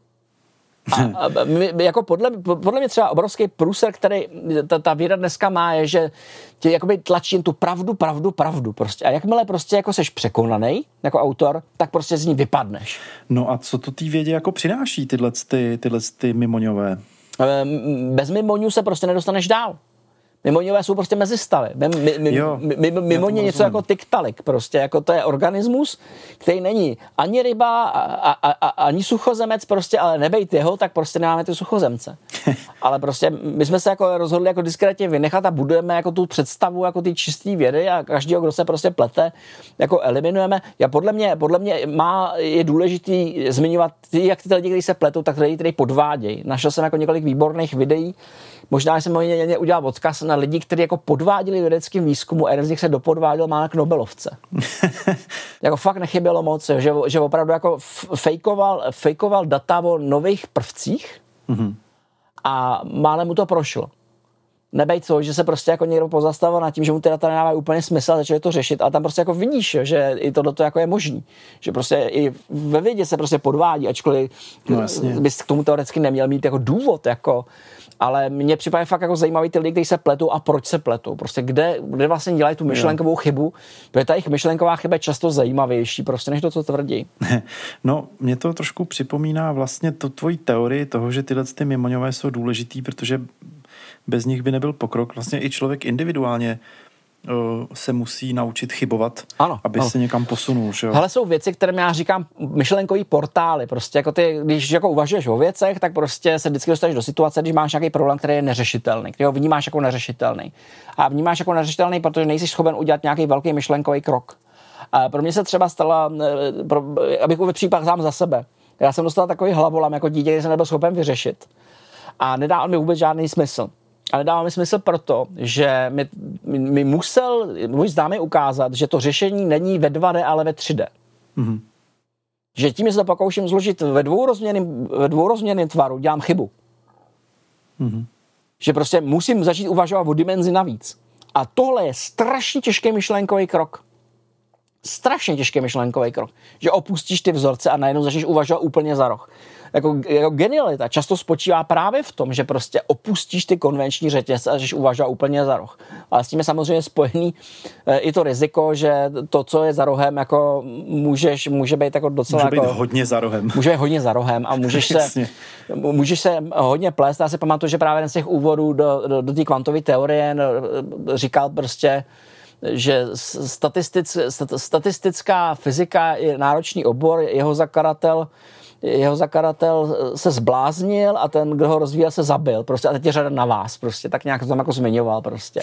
A jako podle mě třeba obrovský průser, který ta věda dneska má, je, že tě jakoby tlačí tu pravdu prostě. A jakmile prostě jako seš překonanej jako autor, tak prostě z ní vypadneš. No a co to té vědě jako přináší tyhle mimoňové? Bez mimoňů se prostě nedostaneš dál. Mimoňové jsou prostě mezistavy. Mimo ně něco jako tiktalik. Prostě jako to je organismus, který není ani ryba, ani suchozemec, prostě, ale nebejt jeho, tak prostě nemáme ty suchozemce. Ale prostě my jsme se jako rozhodli jako diskrétně vynechat a budujeme jako tu představu jako ty čistý vědy a každýho, kdo se prostě plete, jako eliminujeme. Podle mě je důležitý zmiňovat jak ty lidi, kteří se pletou, tak ty lidi, kteří podvádějí. Našel jsem jako několik výborných videí. Možná jsem někde udělal odkaz na lidi, kteří jako podváděli vědeckým výzkumu a jeden z nich se dopodváděl má k Nobelovce. Jako fakt nechybělo moc, že opravdu jako fejkoval data o nových prvcích a málem mu to prošlo. Nebejt to, že se prostě jako někdo pozastavil nad tím, že mu ty data nedávají úplně smysl a začali to řešit, ale tam prostě jako vidíš, že i tohleto jako je možný. Že prostě i ve vědě se prostě podvádí, ačkoliv bys k tomu teoreticky neměl mít jako důvod, jako, ale mně připadá fakt jako zajímavý ty lidi, kteří se pletou a proč se pletou. Prostě kde vlastně dělají tu myšlenkovou chybu, protože ta jejich myšlenková chyba je často zajímavější prostě než to, co tvrdí. No, mě to trošku připomíná vlastně to tvojí teorii toho, že tyhle ty mimoňové jsou důležitý, protože bez nich by nebyl pokrok. Vlastně i člověk individuálně se musí naučit chybovat, aby se někam posunul. Že jo? Hele, jsou věci, které já říkám myšlenkový portály. Prostě jako ty, když jako uvažuješ o věcech, tak prostě se vždycky dostaneš do situace, když máš nějaký problém, který je neřešitelný, který ho vnímáš jako neřešitelný. A vnímáš jako neřešitelný, protože nejsi schopen udělat nějaký velký myšlenkový krok. A pro mě se třeba stala, abych uvedl případ sám za sebe. Já jsem dostal takový hlavolam jako dítě, který jsem nebyl schopen vyřešit. A nedal mi vůbec žádný smysl. Ale dává mi smysl proto, že mi musel můj známý ukázat, že to řešení není ve 2D, ale ve 3D. Mm-hmm. Že tím, že se to pokouším zložit ve dvourozměrném tvaru, dělám chybu. Mm-hmm. Že prostě musím začít uvažovat o dimenzi navíc. A tohle je strašně těžký myšlenkový krok. Strašně těžký myšlenkový krok. Že opustíš ty vzorce a najednou začneš uvažovat úplně za roh. Jako genialita často spočívá právě v tom, že prostě opustíš ty konvenční řetězce a začneš uvažovat úplně za roh. Ale s tím je samozřejmě spojený i to riziko, že to, co je za rohem, jako může být jako docela... Může být hodně za rohem. Může být hodně za rohem a můžeš se hodně plést. Já si pamatuju, že právě jeden z těch úvodů do té kvantové teorie říkal prostě, že statistická fyzika je náročný obor, jeho zakladatel se zbláznil a ten, kdo ho rozvíjel, se zabil. Prostě a teď je řada na vás. Prostě tak nějak to tam jako zmiňoval prostě.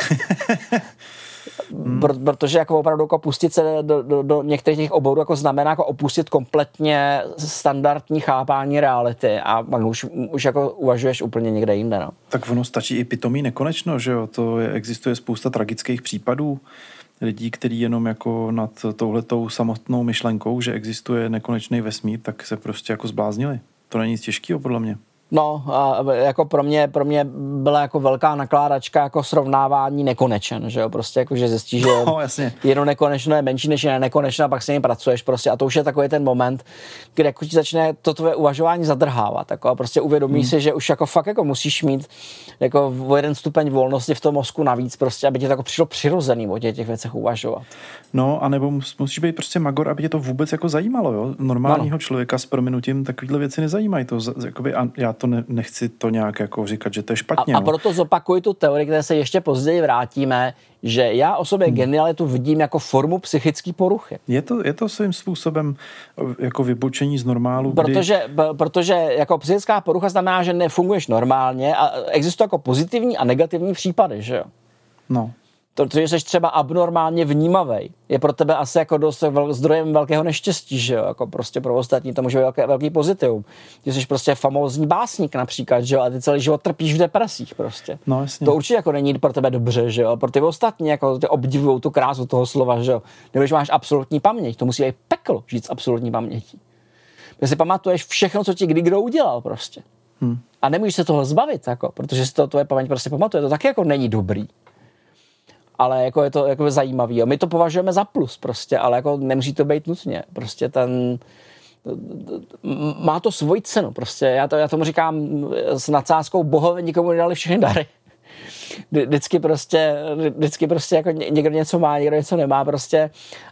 Protože jako opravdu jako pustit se do některých těch oborů jako znamená jako opustit kompletně standardní chápání reality a už jako uvažuješ úplně někde jinde. No. Tak ono stačí i pitomý nekonečno, že jo? Existuje spousta tragických případů lidí, kteří jenom jako nad touhletou samotnou myšlenkou, že existuje nekonečný vesmír, tak se prostě jako zbláznili. To není nic těžkého podle mě. No, jako pro mě byla jako velká nakládačka jako srovnávání nekonečen, že jo, prostě jako, že zjistíš, že jedno nekonečno je menší než jiné nekonečno a pak s ním pracuješ prostě a to už je takový ten moment, kde jako ti začne to tvoje uvažování zadrhávat, jako a prostě uvědomíš si, že už jako fakt jako musíš mít jako o 1 stupeň volnosti v tom mozku navíc prostě, aby ti to jako přišlo přirozený o těch věcech uvažovat. No, anebo musíš být prostě magor, aby tě to vůbec jako zajímalo, jo? Normálního člověka s prominutím takovýhle věci nezajímají, to jakoby, a já to nechci to nějak jako říkat, že to je špatně. A proto zopakuju tu teorii, které se ještě později vrátíme, že já o sobě genialitu vidím jako formu psychické poruchy. Je to svým způsobem jako vybočení z normálu, protože jako psychická porucha znamená, že nefunguješ normálně a existují jako pozitivní a negativní případy, že jo? No. že jsi třeba abnormálně vnímavej, je pro tebe asi jako dost zdrojem velkého neštěstí, že jo, jako prostě pro ostatní to může být velký pozitivum. Ty jsi prostě famózní básník například, že jo, a ty celý život trpíš v depresích prostě. No, jasně. To určitě jako není pro tebe dobře, že jo, pro ty ostatní jako ty obdivujou tu krásu toho slova, že jo. Nebo že máš absolutní paměť, to musí být peklo žít s absolutní pamětí. Ty si pamatuješ všechno, co ti kdo udělal prostě. A nemůžeš se toho zbavit, jako, protože si to tvoje paměť prostě pamatuje, to taky jako není dobrý. Ale jako je to jako zajímavý. A my to považujeme za plus prostě, ale jako nemusí to být nutně. Prostě má to svoji cenu. Prostě já tomu říkám s nadsázkou, bohové nikomu nedali všechny dary. Vždycky prostě jako někdo něco má, někdo něco nemá prostě,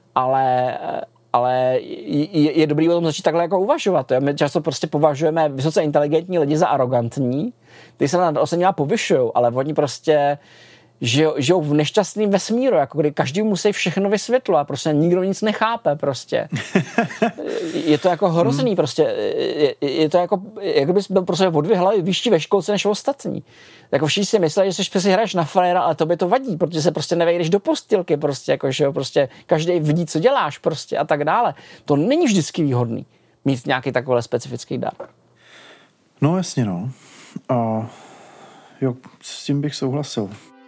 ale je dobrý o tom začít takhle jako uvažovat. Jo? My často prostě považujeme vysoce inteligentní lidi za arrogantní, ty se na osemělá povyšujou, ale oni prostě žijou v nešťastným vesmíru, jako kdy každý musí všechno vysvětlovat, prostě nikdo nic nechápe prostě. Je to jako hrozný prostě, je to jako bys byl prostě o 2 hlavy vyšší ve školce než ostatní. Jako všichni si myslí, že si hraješ na frajera, ale to by to vadí, protože se prostě nevejdeš do postýlky prostě, jako že jo, prostě každý vidí, co děláš prostě a tak dále. To není vždycky výhodný mít nějaký takový specifický dar. No jasně, no. A jo, s tím bych souhlasil.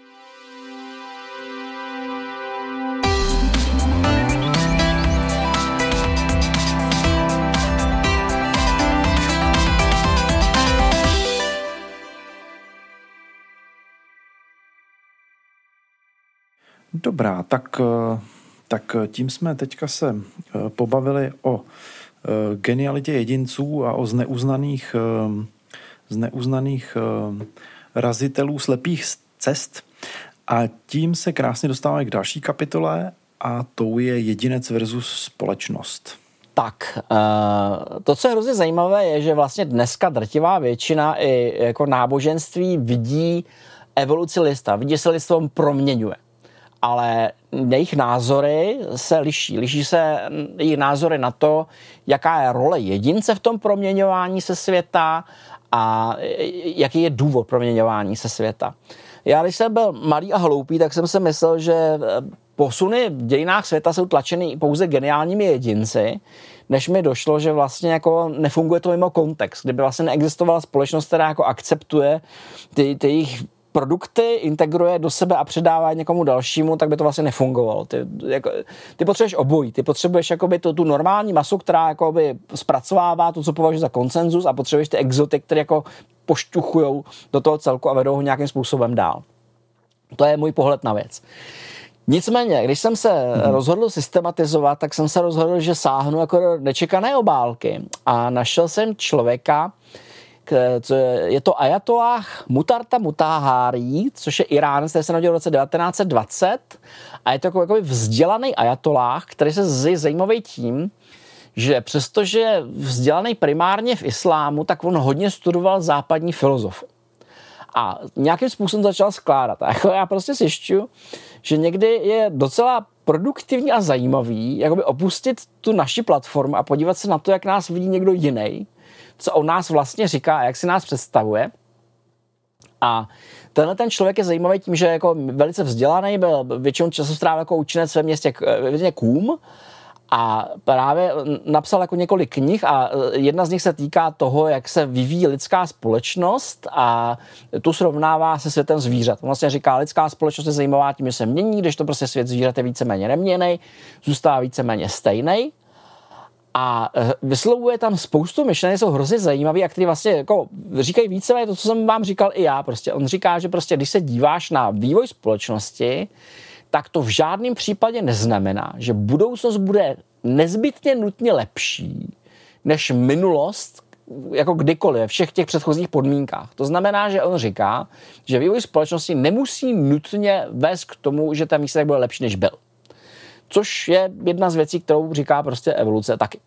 Dobrá, tak tím jsme teďka se pobavili o genialitě jedinců a o zneuznaných razitelů slepých cest. A tím se krásně dostáváme k další kapitole a tou je jedinec versus společnost. Tak, to, co je hrozně zajímavé, je, že vlastně dneska drtivá většina i jako náboženství vidí evoluci lidstva, vidí se lidstvo proměňuje. Ale jejich názory se liší. Liší se jejich názory na to, jaká je role jedince v tom proměňování se světa a jaký je důvod proměňování se světa. Já, když jsem byl malý a hloupý, tak jsem si myslel, že posuny v dějinách světa jsou tlačeny pouze geniálními jedinci, než mi došlo, že vlastně jako nefunguje to mimo kontext. Kdyby vlastně neexistovala společnost, která jako akceptuje ty jejich produkty, integruje do sebe a předává někomu dalšímu, tak by to vlastně nefungovalo. Ty potřebuješ obojí. Ty potřebuješ jakoby tu normální masu, která jakoby zpracovává to, co považuješ za konsenzus, a potřebuješ ty exoty, které jako pošťuchujou do toho celku a vedou ho nějakým způsobem dál. To je můj pohled na věc. Nicméně, když jsem se rozhodl systematizovat, tak jsem se rozhodl, že sáhnu jako do nečekané obálky a našel jsem člověka, je to ajatolláh Mutarta Mutahari, což je Irán, který se narodil v roce 1920 a je to jako vzdělaný ajatolláh, který se zajímavý tím, že přestože je vzdělaný primárně v islámu, tak on hodně studoval západní filozofii. A nějakým způsobem začal skládat. A jako já prostě zjišťuju, že někdy je docela produktivní a zajímavý jakoby opustit tu naši platformu a podívat se na to, jak nás vidí někdo jiný, co o nás vlastně říká a jak si nás představuje. A tenhle ten člověk je zajímavý tím, že je jako velice vzdělaný, byl většinou času strávil jako učenec ve městě Kům a právě napsal jako několik knih a jedna z nich se týká toho, jak se vyvíjí lidská společnost a tu srovnává se světem zvířat. On vlastně říká, lidská společnost je zajímavá tím, že se mění, když to prostě svět zvířat je víceméně neměnný, zůstává víceméně stejný. A vyslovuje tam spoustu myšlenek, jsou hrozně zajímavý a který vlastně jako říkají víceméně to, co jsem vám říkal i já. Prostě. On říká, že prostě když se díváš na vývoj společnosti, tak to v žádném případě neznamená, že budoucnost bude nezbytně nutně lepší než minulost, jako kdykoliv, ve všech těch předchozích podmínkách. To znamená, že on říká, že vývoj společnosti nemusí nutně vést k tomu, že ten výsledek bude lepší, než byl. Což je jedna z věcí, kterou říká prostě evoluce taky.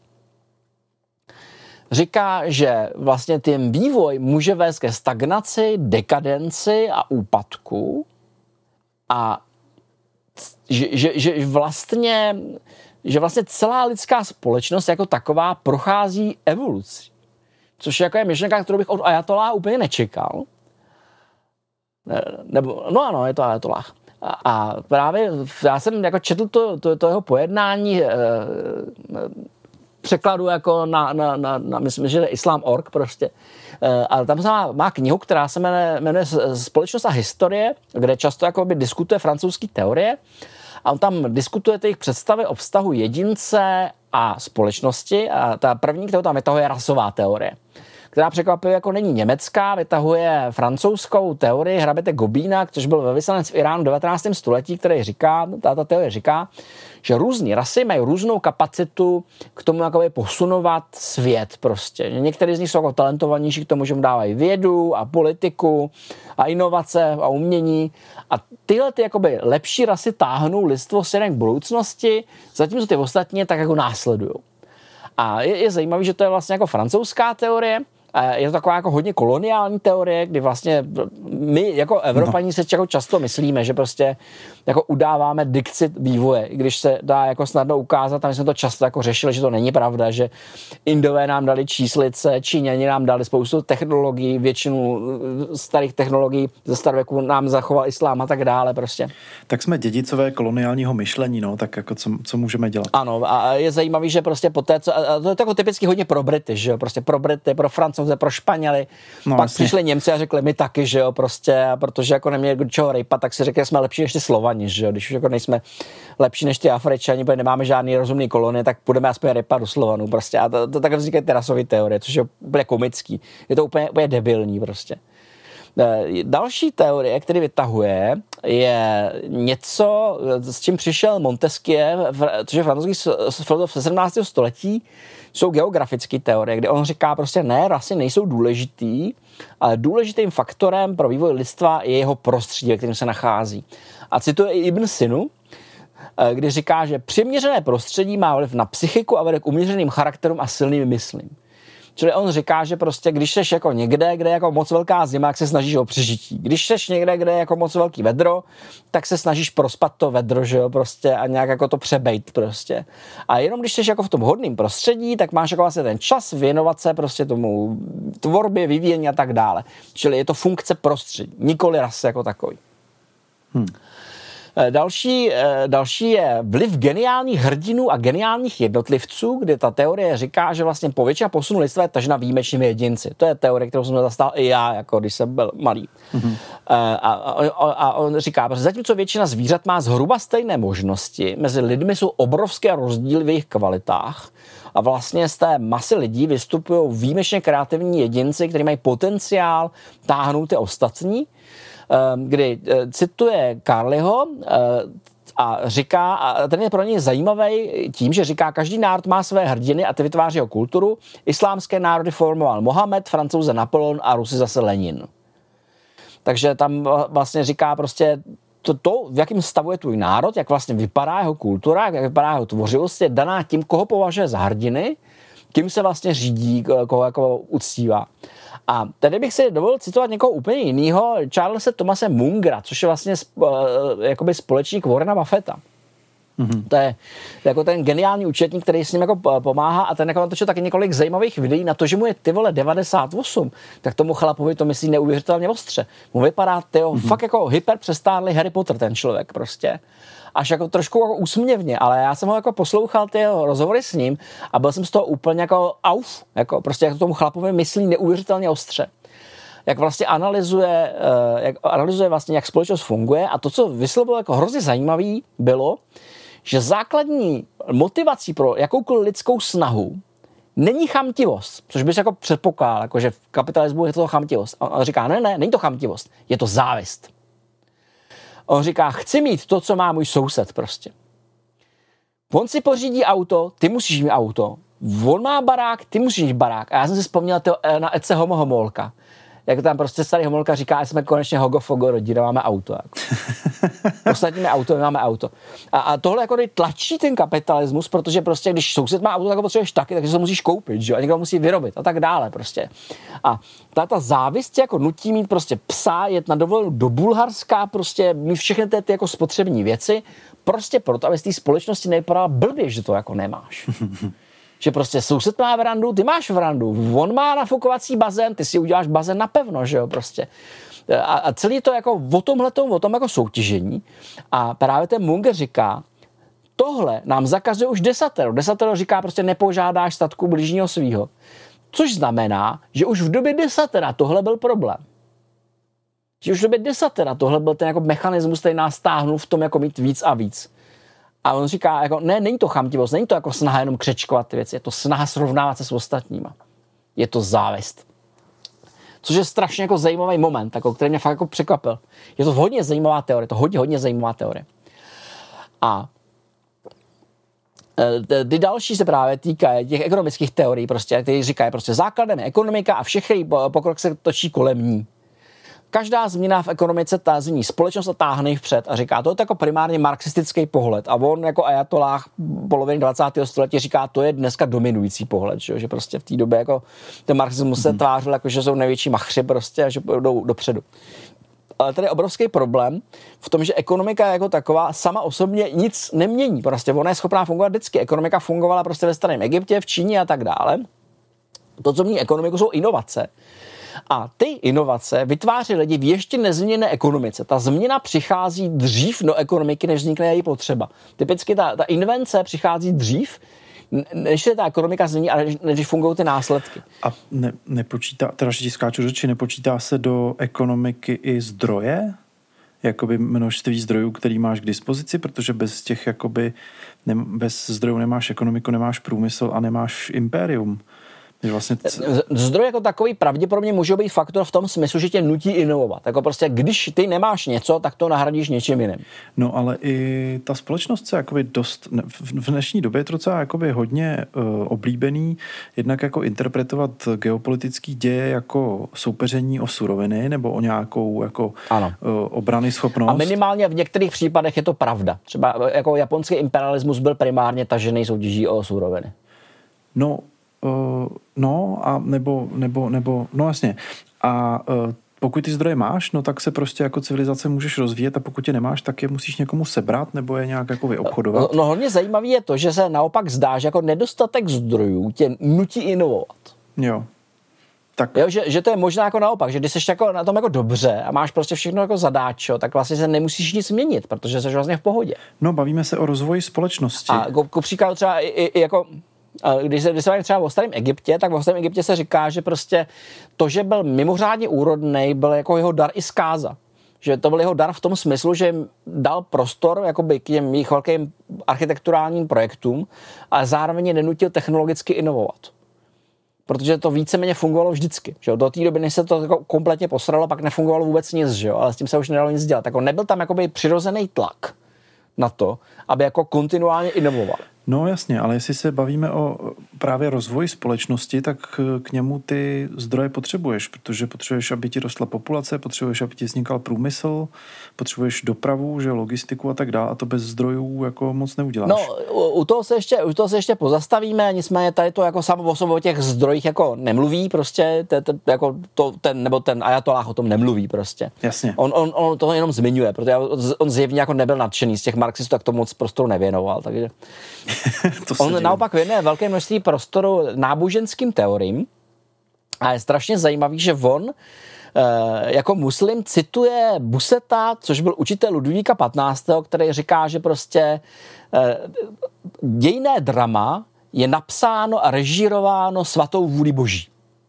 Říká, že vlastně ten vývoj může vést ke stagnaci, dekadenci a úpadku a že vlastně celá lidská společnost jako taková prochází evolucí. Což je myšlenka, kterou bych od ajatolláha úplně nečekal. Nebo, no ano, je to ajatolláh. A právě já jsem jako četl to jeho pojednání, překladu jako na myslím, že je Islam.org prostě. Ale tam má knihu, která se jmenuje Společnost a historie, kde často jakoby diskutuje francouzský teorie. A on tam diskutuje těch představy o vztahu jedince a společnosti. A ta první, kterou tam vytahuje, je rasová teorie, která překvapivě jako není německá, vytahuje francouzskou teorii hraběte Gobína, což byl velvyslanec v Iránu v 19. století, který říká, ta teorie říká, že různé rasy mají různou kapacitu k tomu jakoby posunovat svět prostě. Některý z nich jsou jako talentovanější k tomu, že mu dávají vědu a politiku a inovace a umění. A tyhle ty jakoby lepší rasy táhnou lidstvo směrem k budoucnosti, zatímco ty ostatní tak jako následují. A je zajímavý, že to je vlastně jako francouzská teorie. Je to taková jako hodně koloniální teorie, kdy vlastně my jako Evropaní se jako často myslíme, že prostě jako udáváme dikci vývoje, když se dá jako snadno ukázat, a my jsme to často jako řešili, že to není pravda, že Indové nám dali číslice, Číňani nám dali spoustu technologií, většinu starých technologií ze starověku nám zachoval islám a tak dále prostě. Tak jsme dědicové koloniálního myšlení, no, tak jako co můžeme dělat? Ano, a je zajímavý, že prostě poté, a to je jako typicky hodně pro Brity, že jo, prostě pro Brity, pro Francouze, pro Španěli, no, pak vlastně přišli Němci a řekli my taky, že jo, prostě, protože jako neměli čeho rejpat, tak si řekli, že jsme lepší než ty Slovani, že jo, když už jako nejsme lepší než ty Afričani, protože nemáme žádný rozumný kolony, tak budeme aspoň rejpat do Slovanů prostě. A to takhle vznikají ty rasové teorie, což je úplně komický. Je to úplně debilní prostě. Další teorie, který vytahuje, je něco, s čím přišel Montesquieu, což je francouzský filozof ze 17. století, jsou geografické teorie, kde on říká prostě ne, rasy nejsou důležitý, ale důležitým faktorem pro vývoj lidstva je jeho prostředí, ve kterém se nachází. A cituje i Ibn Sinu, kdy říká, že přiměřené prostředí má vliv na psychiku a vede k uměřeným charakterům a silným myslím. Čili on říká, že prostě když seš jako někde, kde je jako moc velká zima, tak se snažíš o přežití. Když seš někde, kde je jako moc velký vedro, tak se snažíš prospat to vedro, že jo, prostě a nějak jako to přebejt prostě. A jenom když seš jako v tom hodném prostředí, tak máš jako vlastně ten čas věnovat se prostě tomu tvorbě, vyvíjení a tak dále. Čili je to funkce prostředí, nikoli rasy jako takový. Další je vliv geniálních hrdinů a geniálních jednotlivců, kde ta teorie říká, že vlastně většina posunu lidstva je tažena výjimečnými jedinci. To je teorie, kterou jsem zastal i já, jako když jsem byl malý. A on říká, že zatímco většina zvířat má zhruba stejné možnosti, mezi lidmi jsou obrovské rozdíly v jejich kvalitách a vlastně z té masy lidí vystupují výjimečně kreativní jedinci, kteří mají potenciál táhnout ty ostatní, kdy cituje Carlyho a říká, a ten je pro něj zajímavý tím, že říká, každý národ má své hrdiny a ty vytváří jeho kulturu. Islámské národy formoval Mohamed, Francouze Napoleon a Rusy zase Lenin. Takže tam vlastně říká prostě to, v jakém stavu je tvůj národ, jak vlastně vypadá jeho kultura, jak vypadá jeho tvořivost, je daná tím, koho považuje za hrdiny, kým se vlastně řídí, koho jako uctívá. A tady bych si dovolil citovat někoho úplně jiného, Charlese Thomase Mungera, což je vlastně jakoby společník Warrena Buffetta. To je jako ten geniální účetník, který s ním jako pomáhá a ten jako natočil taky několik zajímavých videí na to, že mu je ty vole 98, tak tomu chlapovi to myslí neuvěřitelně ostře. Mu vypadá fakt jako hyper přestárlý Harry Potter ten člověk prostě. Až jako trošku jako úsměvně, ale já jsem ho jako poslouchal ty rozhovory s ním a byl jsem z toho úplně jako auf, jako prostě jak to tomu chlapovi myslí neuvěřitelně ostře. Jak vlastně analyzuje vlastně, jak společnost funguje a to, co vyslovilo jako hrozně zajímavý, bylo, že základní motivací pro jakoukoliv lidskou snahu není chamtivost, což bys jako předpokládal, jako že v kapitalismu je to chamtivost. A on říká, ne, není to chamtivost, je to závist. On říká, chci mít to, co má můj soused prostě. On si pořídí auto, ty musíš mít auto. On má barák, ty musíš mít barák. A já jsem si vzpomněl na Ece Homo Homolka. Jak tam prostě starý Homolka říká, že jsme konečně hogo-fogo rodina, máme auto. Jako. Ostatní auto, my máme auto. A tohle jako tlačí ten kapitalismus, protože prostě když soused má auto, tak ho potřebuješ taky, takže se ho musíš koupit, že? A někdo musí vyrobit a tak dále prostě. A ta závist jako nutí mít prostě psa, jet na dovolenou do Bulharska, prostě mít všechny ty jako spotřební věci, prostě proto, aby z té společnosti nevypadala blbě, že to jako nemáš. Že prostě soused má verandu, ty máš verandu, on má nafukovací bazén, ty si uděláš bazén napevno, že jo, prostě. A celý to jako o tom jako soutěžení. A právě ten Munger říká, tohle nám zakazuje už desatero. Desatero říká prostě nepožádáš statku bližního svýho. Což znamená, že už v době desatera tohle byl problém. Že už v době desatera tohle byl ten jako mechanismus, který nás stáhnul v tom jako mít víc a víc. A on říká, jako, ne, není to chamtivost, není to jako snaha jenom křečkovat ty věci, je to snaha srovnávat se s ostatníma. Je to závist. Což je strašně jako zajímavý moment, jako, který mě fakt jako překvapil. Je to hodně zajímavá teorie, to hodně zajímavá teorie. A ty další se právě týkají těch ekonomických teorií, prostě, který říkají, prostě základem je ekonomika a všechny pokrok se točí kolem ní. Každá změna v ekonomice ta změní společnost a táhne ji vpřed a říká, to je jako primárně marxistický pohled. A on jako ajatolách poloviny 20. století říká, to je dneska dominující pohled, že prostě v té době jako ten marxismus se tvářil, jako, že jsou největší machři prostě a že jdou dopředu. Ale tady je obrovský problém v tom, že ekonomika jako taková sama osobně nic nemění. Prostě ona je schopná fungovat vždycky. Ekonomika fungovala prostě ve starém Egyptě, v Číně a tak dále. To, co mění ekonomiku, jsou inovace. A ty inovace vytváří lidi v ještě nezměněné ekonomice. Ta změna přichází dřív do ekonomiky, než vznikne její potřeba. Typicky ta invence přichází dřív, než se ta ekonomika změní a než fungují ty následky. A nepočítá, teda ti skáču řeči, nepočítá se do ekonomiky i zdroje? Jakoby množství zdrojů, který máš k dispozici, protože bez těch jakoby, bez zdrojů nemáš ekonomiku, nemáš průmysl a nemáš impérium. Vlastně Zdroj jako takový pravděpodobně může být faktor v tom smyslu, že tě nutí inovovat. Jako prostě, když ty nemáš něco, tak to nahradíš něčím jiným. No ale i ta společnost se jakoby dost, v dnešní době je to docela jakoby hodně oblíbený, jednak jako interpretovat geopolitický děje jako soupeření o suroviny nebo o nějakou jako obrany schopnost. A minimálně v některých případech je to pravda. Třeba jako japonský imperialismus byl primárně tažený soutěží o suroviny. No jasně. A pokud ty zdroje máš, no tak se prostě jako civilizace můžeš rozvíjet a pokud je nemáš, tak je musíš někomu sebrat nebo je nějak jako vyobchodovat. No hodně zajímavý je to, že se naopak zdá, že jako nedostatek zdrojů tě nutí inovovat. Jo. Tak. Jo, že to je možná jako naopak, že když jsi jako na tom jako dobře a máš prostě všechno jako zadáčo, tak vlastně se nemusíš nic měnit, protože jsi vlastně v pohodě. No, bavíme se o rozvoji společnosti. A ku příkladu třeba i jako když se bavíme třeba o starém Egyptě, tak v starém Egyptě se říká, že prostě to, že byl mimořádně úrodný, byl jako jeho dar i zkáza. Že to byl jeho dar v tom smyslu, že jim dal prostor jakoby k těm jejich velkým architekturálním projektům, ale zároveň je nenutil technologicky inovovat. Protože to víceméně fungovalo vždycky. Že? Do té doby, než se to jako kompletně posralo, pak nefungovalo vůbec nic, že? Ale s tím se už nedalo nic dělat. Tak nebyl tam jakoby přirozený tlak na to, aby jako kontinuálně inovoval. No jasně, ale jestli se bavíme o právě rozvoji společnosti, tak k němu ty zdroje potřebuješ, protože potřebuješ, aby ti rostla populace, potřebuješ, aby ti vznikal průmysl, potřebuješ dopravu, že logistiku a tak dále a to bez zdrojů jako moc neuděláš. No, u toho se ještě pozastavíme, nicméně tady to jako samo o sobě o těch zdrojích jako nemluví prostě, jako ten ajatolách o tom nemluví prostě. Jasně. On to jenom zmiňuje, protože on zjevně jako nebyl nadšený z těch marxistů, tak to moc prostoru nevěnoval, takže on naopak věnuje velké množství prostoru náboženským teoriím a je strašně zajímavý, že on jako muslim cituje Buseta, což byl učitel Ludvíka 15., který říká, že prostě dějinné drama je napsáno a režírováno svatou vůli boží.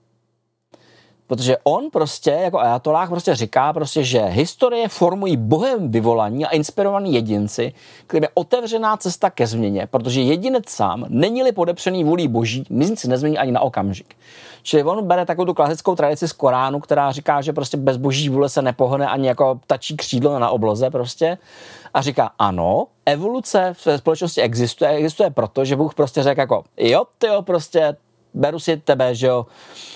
Protože on prostě jako ajatolách prostě říká prostě, že historie formují bohem vyvolaní a inspirovaní jedinci, kterým je otevřená cesta ke změně, protože jedinec sám není-li podepřený vůlí boží, nic nezmění ani na okamžik. Čili on bere takovou tu klasickou tradici z Koránu, která říká, že prostě bez boží vůle se nepohne ani jako ptačí křídlo na obloze prostě. A říká, ano, evoluce v společnosti existuje proto, že Bůh prostě řekl jako, jo, tyjo, prostě beru si tebe, že jo,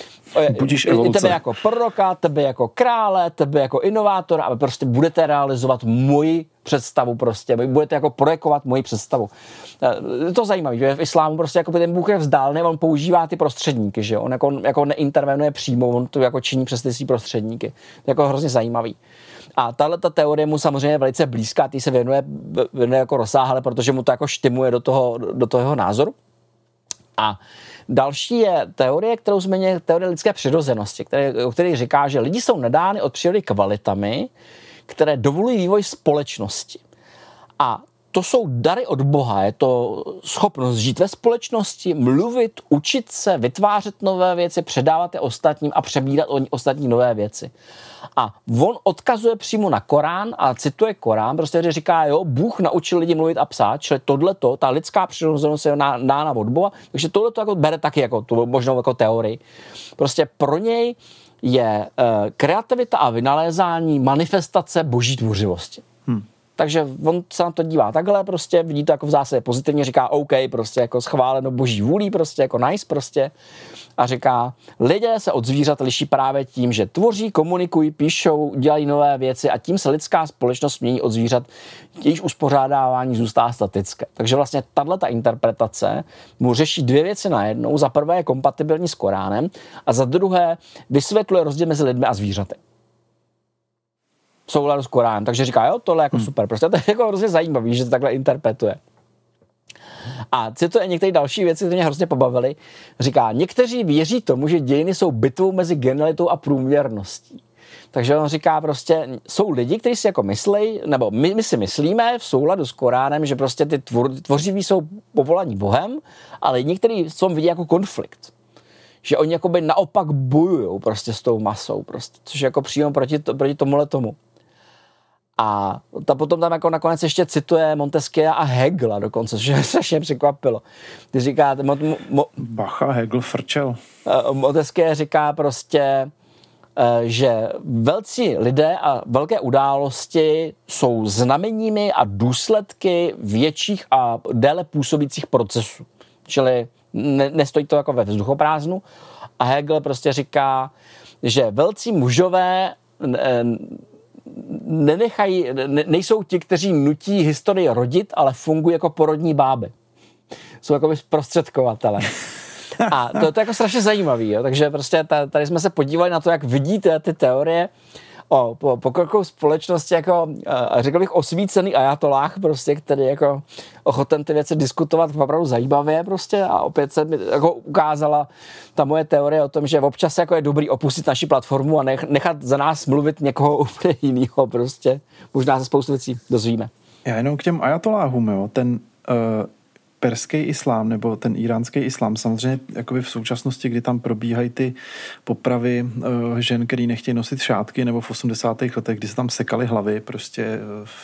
tebe jako proroka, tebe jako krále, tebe jako inovátora a prostě budete realizovat moji představu prostě, budete jako projekovat moji představu. Je to zajímavé, že v islámu prostě jako ten Bůh je vzdálený, on používá ty prostředníky, že on jako neintervenuje přímo, on to jako činí přes ty prostředníky. To je jako hrozně zajímavý. A tato teorie mu samozřejmě je velice blízká, ty se věnuje jako rozsáhle, protože mu to jako štimuje do toho jeho názoru. A Další je teorie, kterou zmiňuje teorie lidské přirozenosti, o které říká, že lidi jsou nadány od přírody kvalitami, které dovolují vývoj společnosti. A to jsou dary od Boha, je to schopnost žít ve společnosti, mluvit, učit se, vytvářet nové věci, předávat je ostatním a přebírat od ostatní nové věci. A on odkazuje přímo na Korán a cituje Korán, prostě říká, jo, Bůh naučil lidi mluvit a psát, čili tohleto, ta lidská přirozenost je dána od Boha, takže tohleto jako bere taky jako tu možnou jako teorii. Prostě pro něj je kreativita a vynalézání manifestace boží tvořivosti. Takže on se na to dívá takhle, prostě vidí to jako v zásadě pozitivně, říká OK, prostě jako schváleno boží vůlí, prostě jako nice prostě. A říká, lidé se od zvířat liší právě tím, že tvoří, komunikují, píšou, dělají nové věci a tím se lidská společnost mění od zvířat, jejíž uspořádávání zůstává statické. Takže vlastně tato interpretace mu řeší dvě věci najednou. Za prvé je kompatibilní s Koránem a za druhé vysvětluje rozdíl mezi lidmi a zvířaty. V souladu s Koránem. Takže říká, jo, tohle je jako super. Prostě to je jako hrozně zajímavý, že to takhle interpretuje. A cituje některé další věci, které mě hrozně pobavily. Říká, někteří věří tomu, že dějiny jsou bitvou mezi genialitou a průměrností. Takže on říká prostě, jsou lidi, kteří si jako myslí, nebo my si myslíme v souladu s Koránem, že prostě ty tvořiví jsou povolaní Bohem, ale někteří v tom vidí jako konflikt. Že oni jakoby naopak bojujou prostě s tou masou, prostě, což je jako přímo proti tomuhle tomu. A potom tam jako nakonec ještě cituje Montesquieu a Hegela dokonce, což mě strašně překvapilo. Ty říká... Bacha, Hegel frčel. Montesquieu říká prostě, že velcí lidé a velké události jsou znameními a důsledky větších a déle působících procesů. Čili nestojí to jako ve vzduchoprázdnu. A Hegel prostě říká, že velcí mužové nejsou ti, kteří nutí historii rodit, ale fungují jako porodní báby. Jsou jako zprostředkovatelé. A to je jako strašně zajímavý, jo? Takže prostě tady jsme se podívali na to, jak vidíte ty teorie o pokroku společnosti jako, řekl bych, osvícený ajatolách, prostě, který jako ochoten ty věci diskutovat opravdu zajímavě prostě a opět se mi jako ukázala ta moje teorie o tom, že občas jako je dobrý opustit naši platformu a nechat za nás mluvit někoho úplně jinýho prostě. Možná se spoustu věcí dozvíme. Já jenom k těm ajatoláhům, jo, ten perský islám nebo ten iránský islám, samozřejmě jakoby v současnosti, kdy tam probíhají ty popravy žen, který nechtějí nosit šátky, nebo v 80. letech, kdy se tam sekaly hlavy, prostě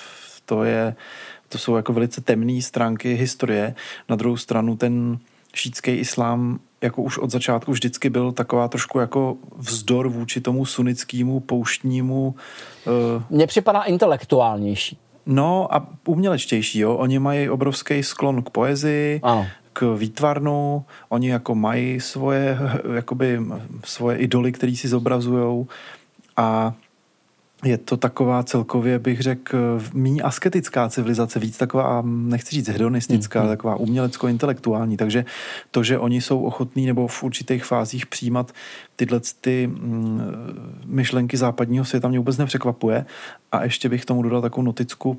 to jsou jako velice temné stránky historie. Na druhou stranu ten šítský islám jako už od začátku vždycky byl taková trošku jako vzdor vůči tomu sunnickému, pouštnímu. Mně připadá intelektuálnější. No a umělečtější, jo. Oni mají obrovský sklon k poezii, ano, k výtvarnu, oni jako mají svoje idoly, který si zobrazujou a je to taková celkově, bych řekl, méně asketická civilizace, víc taková, nechci říct hedonistická, ale taková umělecko-intelektuální. Takže to, že oni jsou ochotní nebo v určitých fázích přijímat tyhle ty myšlenky západního světa, mě vůbec nepřekvapuje. A ještě bych tomu dodal takovou noticku,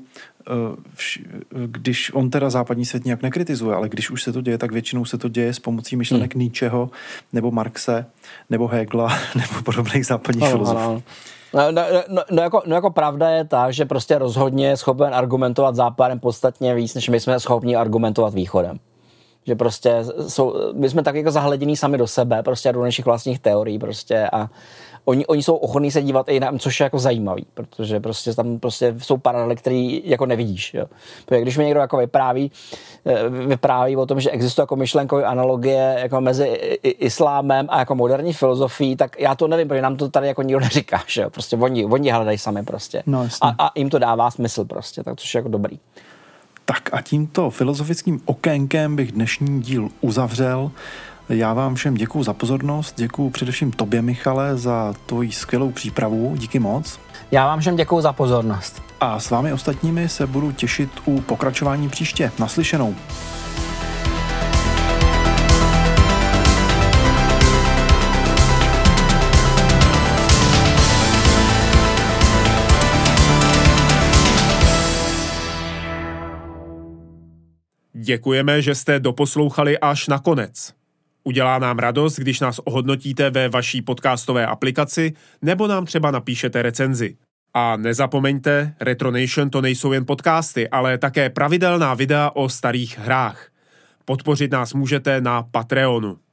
když on teda západní svět nějak nekritizuje, ale když už se to děje, tak většinou se to děje s pomocí myšlenek Nietzscheho, nebo Marxe, nebo Hegela, nebo podobných západních filozofů. No jako pravda je ta, že prostě rozhodně je schopen argumentovat západem podstatně víc, než my jsme schopni argumentovat východem. Že prostě my jsme tak jako zahledění sami do sebe, prostě do našich vlastních teorií prostě a oni jsou ochotní se dívat i na, což je jako zajímavý, protože prostě tam prostě jsou paralely, které jako nevidíš, jo. Protože když mi někdo jako vypráví o tom, že existuje jako myšlenkové analogie jako mezi islámem a jako moderní filozofií, tak já to nevím, protože nám to tady jako nikdo neříká, že jo. Prostě oni hledají sami prostě. No, a jim to dává smysl prostě, tak což je jako dobrý. Tak a tímto filozofickým okénkem bych dnešní díl uzavřel. Já vám všem děkuju za pozornost, děkuju především tobě, Michale, za tvoji skvělou přípravu, díky moc. Já vám všem děkuju za pozornost. A s vámi ostatními se budu těšit u pokračování příště. Naslyšenou. Děkujeme, že jste doposlouchali až na konec. Udělá nám radost, když nás ohodnotíte ve vaší podcastové aplikaci nebo nám třeba napíšete recenzi. A nezapomeňte, Retronation to nejsou jen podcasty, ale také pravidelná videa o starých hrách. Podpořit nás můžete na Patreonu.